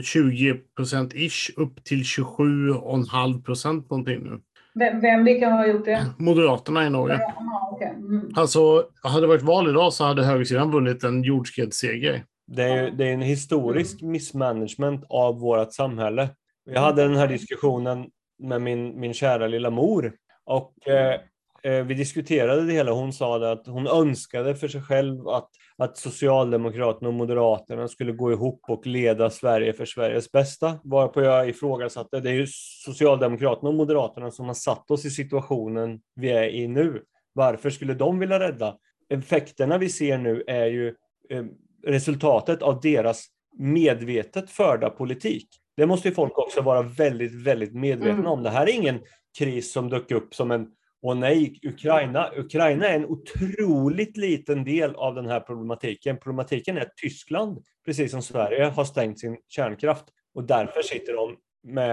20%-ish upp till 27,5% någonting nu. Vilka har gjort det? Moderaterna i Norge. Alltså, hade det varit val idag så hade högersidan vunnit en jordskredsseger. Det är en historisk missmanagement av vårt samhälle. Jag hade den här diskussionen med min kära lilla mor. Och vi diskuterade det hela. Hon sa att hon önskade för sig själv att Socialdemokraterna och Moderaterna skulle gå ihop och leda Sverige för Sveriges bästa. Varpå jag ifrågasatte, det är ju Socialdemokraterna och Moderaterna som har satt oss i situationen vi är i nu. Varför skulle de vilja rädda? Effekterna vi ser nu är ju resultatet av deras medvetet förda politik. Det måste ju folk också vara väldigt, väldigt medvetna om. Det här är ingen kris som dök upp som en Ukraina är en otroligt liten del av den här problematiken. Problematiken är att Tyskland, precis som Sverige, har stängt sin kärnkraft. Och därför sitter de med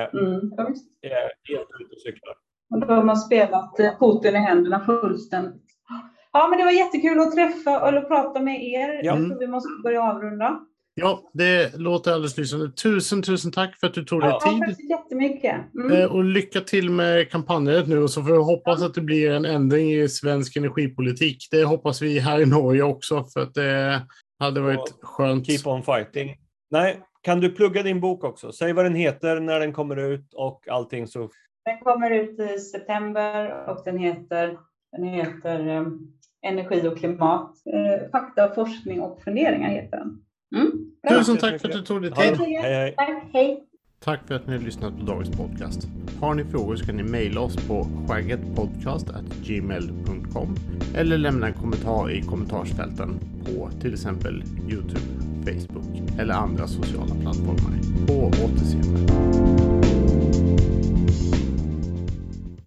helt ute och cyklar. Och då har man spelat Putin i händerna fullständigt. Ja, men det var jättekul att träffa eller prata med er. Jag tror vi måste börja avrunda. Ja, det låter alldeles lysande. Tusen tack för att du tog dig tid. Ja, tack så jättemycket. Och lycka till med kampanjen nu, och så får vi hoppas att det blir en ändring i svensk energipolitik. Det hoppas vi här i Norge också, för att det hade varit skönt. Keep on fighting. Nej, kan du plugga din bok också? Säg vad den heter, när den kommer ut och allting så. Den kommer ut i september och den heter Energi och klimat. Fakta, forskning och funderingar heter den. Tusen tack för att du tog dig tid. Hej. Hej. Tack för att ni har lyssnat på dagens podcast. Har ni frågor så kan ni mejla oss på squaggetpodcast@gmail.com eller lämna en kommentar i kommentarsfälten på till exempel YouTube, Facebook eller andra sociala plattformar. återseende.